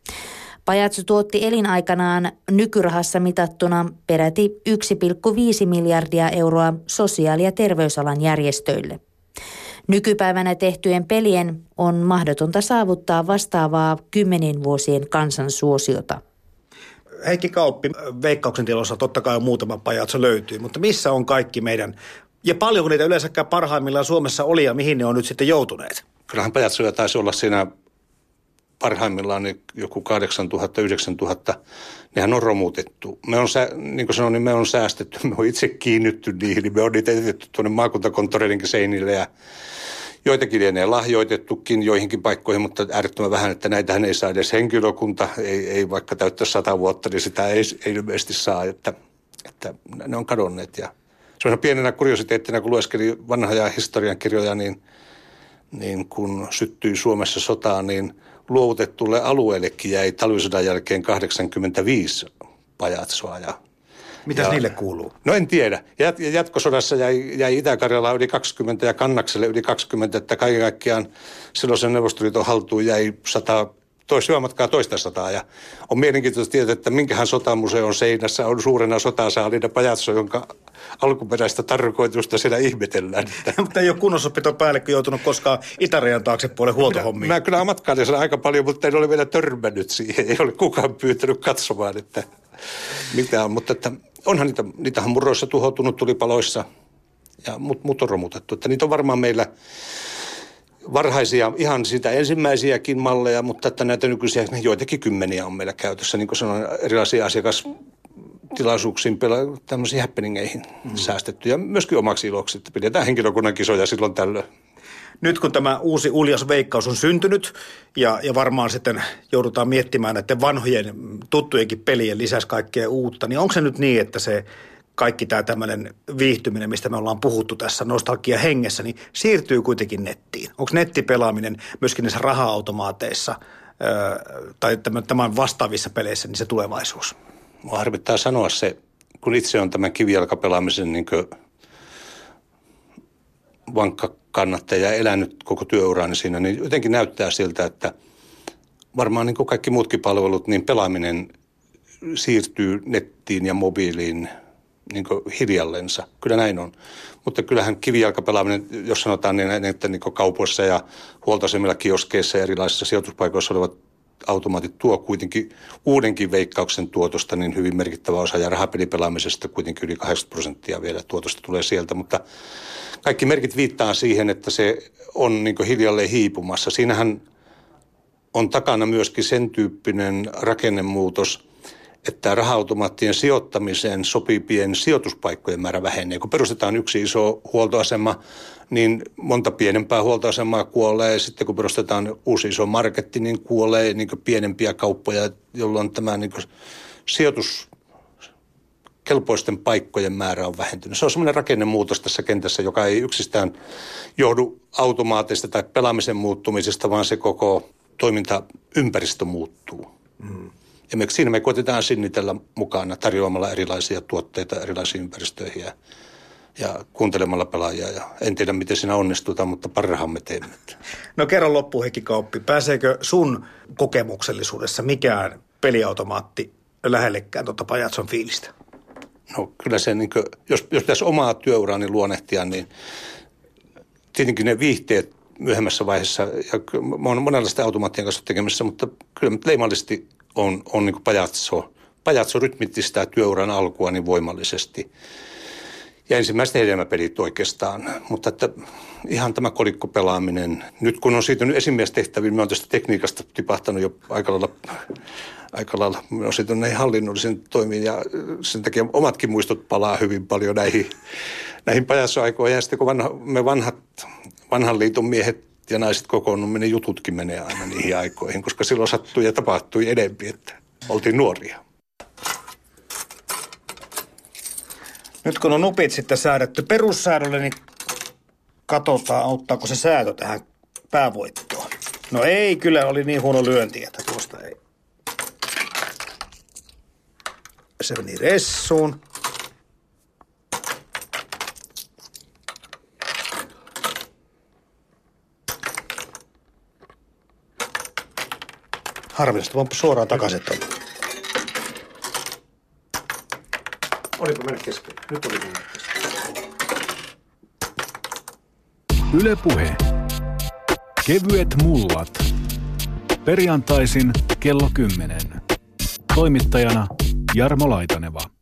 Pajatso tuotti elinaikanaan nykyrahassa mitattuna peräti yksi pilkku viisi miljardia euroa sosiaali- ja terveysalan järjestöille. Nykypäivänä tehtyjen pelien on mahdotonta saavuttaa vastaavaa kymmenien vuosien kansansuosiota. Heikki Kauppi, Veikkauksen tilossa totta kai on muutama pajatso löytyy, mutta missä on kaikki meidän, ja paljonko niitä yleensäkään parhaimmillaan Suomessa oli ja mihin ne on nyt sitten joutuneet? Kyllähän pajatsoja taisi olla siinä parhaimmillaan niin joku kahdeksantuhatta yhdeksäntuhatta, nehän on romutettu. Me on, niin kuin sanoin, niin me on säästetty, me on itse kiinnytty niihin, niin me on niitä etetty tuonne maakuntakonttoreidenkin seinille ja joitakin lienee lahjoitettukin joihinkin paikkoihin, mutta äärettömän vähän, että näitähän ei saa edes henkilökunta, ei, ei vaikka täyttää sata vuotta, niin sitä ei, ei ilmeisesti saa, että, että ne on kadonneet. Ja semmoisena pienenä kuriositeettina, kun lueskeli vanhaa historiankirjoja, niin, niin kun syttyi Suomessa sotaan, niin luovutettulle alueellekin jäi talvisodan jälkeen kahdeksankymmentäviisi pajatsoa ja mitäs ja, niille kuuluu? No en tiedä. Jat, jatkosodassa jäi, jäi Itä-Karjalaan yli kaksikymmentä ja Kannakselle yli kaksikymmentä, että kaiken kaikkiaan silloisen Neuvostoliiton haltuun jäi sata, tois syömatkaa toista sataa. Ja on mielenkiintoista tietää, että minkähän sotamuseon seinässä on suurena sotasaalina pajatso, jonka alkuperäistä tarkoitusta siellä ihmetellään. Mutta ei ole kunnossapitopäällikkö joutunut koskaan itärajan taakse puolen huoltohommiin. Mä, mä kyllä matkailin sen aika paljon, mutta en ole vielä törmännyt siihen. Ei ole kukaan pyytänyt katsomaan, että mitä on, mutta että onhan niitä, niitähän murroissa tuhoutunut tulipaloissa, ja, mutta mut on romutettu. Että niitä on varmaan meillä varhaisia, ihan sitä ensimmäisiäkin malleja, mutta että näitä nykyisiä, joitakin kymmeniä on meillä käytössä. Niin kuin sanoin, erilaisia asiakastilaisuuksiin, tämmöisiin happeningeihin mm. säästetty. Ja myöskin omaksi iloksi, että pidetään henkilökunnan kisoja silloin tällöin. Nyt kun tämä uusi uljas Veikkaus on syntynyt ja, ja varmaan sitten joudutaan miettimään näiden vanhojen tuttujenkin pelien lisäksi kaikkea uutta, niin onko se nyt niin, että se kaikki tämä tämmöinen viihtyminen, mistä me ollaan puhuttu tässä nostalgia hengessä, niin siirtyy kuitenkin nettiin? Onko nettipelaaminen myöskin näissä raha-automaateissa öö, tai tämän vastaavissa peleissä niin se tulevaisuus? Mua harvittaa sanoa se, kun itse on tämän kivijalkapelaamisen niin kuin vankka kannattaja elänyt koko työurani siinä, niin jotenkin näyttää siltä, että varmaan niin kuin kaikki muutkin palvelut, niin pelaaminen siirtyy nettiin ja mobiiliin niin kuin hiljallensa. Kyllä näin on. Mutta kyllähän kivijalkapelaaminen, jos sanotaan niin, että niin kuin kaupoissa ja huoltoasemilla, kioskeissa ja erilaisissa sijoituspaikoissa olevat automaatit tuo kuitenkin uudenkin Veikkauksen tuotosta niin hyvin merkittävä osa ja rahapelipelaamisesta kuitenkin yli kahdeksankymmentä prosenttia vielä tuotosta tulee sieltä, mutta kaikki merkit viittaa siihen, että se on niin kuin hiljalleen hiipumassa. Siinähän on takana myöskin sen tyyppinen rakennemuutos, että raha-automaattien sijoittamiseen sopivien sijoituspaikkojen määrä vähenee. Kun perustetaan yksi iso huoltoasema, niin monta pienempää huoltoasemaa kuolee. Sitten kun perustetaan uusi iso marketti, niin kuolee niin kuin pienempiä kauppoja, jolloin tämä niin kuin sijoituskelpoisten paikkojen määrä on vähentynyt. Se on semmoinen rakennemuutos tässä kentässä, joka ei yksistään johdu automaateista tai pelaamisen muuttumisesta, vaan se koko toimintaympäristö muuttuu. Mm. Ja me, siinä me koitetaan sinnitellä mukana tarjoamalla erilaisia tuotteita erilaisiin ympäristöihin ja, ja kuuntelemalla pelaajia. Ja en tiedä, miten siinä onnistutaan, mutta parhaamme teemme. No kerro loppuun, Heikki Kauppi. Pääseekö sun kokemuksellisuudessa mikään peliautomaatti lähellekään tuota pajatson fiilistä? No kyllä se, niin kuin, jos, jos pitäisi omaa työuraani luonnehtia, niin tietenkin ne viihteet, myöhemmässä vaiheessa. Ja mä oon monenlaisten automaattien kanssa tekemässä, mutta kyllä leimallisesti on, on niin kuin pajatso. Pajatso rytmitti sitä työuran alkua niin voimallisesti. Ja ensimmäiset hedelmäpelit oikeastaan, mutta että ihan tämä kolikkopelaaminen. Nyt kun on siirtynyt esimiestehtäviin, mä oon tästä tekniikasta tipahtanut jo aika lailla, aika lailla. Mä oon siirtynyt näihin hallinnollisiin toimiin ja sen takia omatkin muistot palaa hyvin paljon näihin, näihin pajatsoaikoihin. Ja sitten kun vanha, me vanhat, vanhan liiton miehet ja naiset kokoonnumme, niin jututkin menee aina niihin aikoihin, koska silloin sattui ja tapahtui edempi, että oltiin nuoria. Nyt kun on nupit sitten säädetty perussäädölle, niin katsotaan, auttaako se säätö tähän päävoittoon. No ei, kyllä oli niin huono lyönti, että tuosta ei. Se meni ressuun. Harvinaista, vaan suoraan takaisin tuonne. Oliko mennä kesken? Nyt oli mennä kesken. Yle Puhe. Kevyet mullat. Perjantaisin kello kymmenen. Toimittajana Jarmo Laitaneva.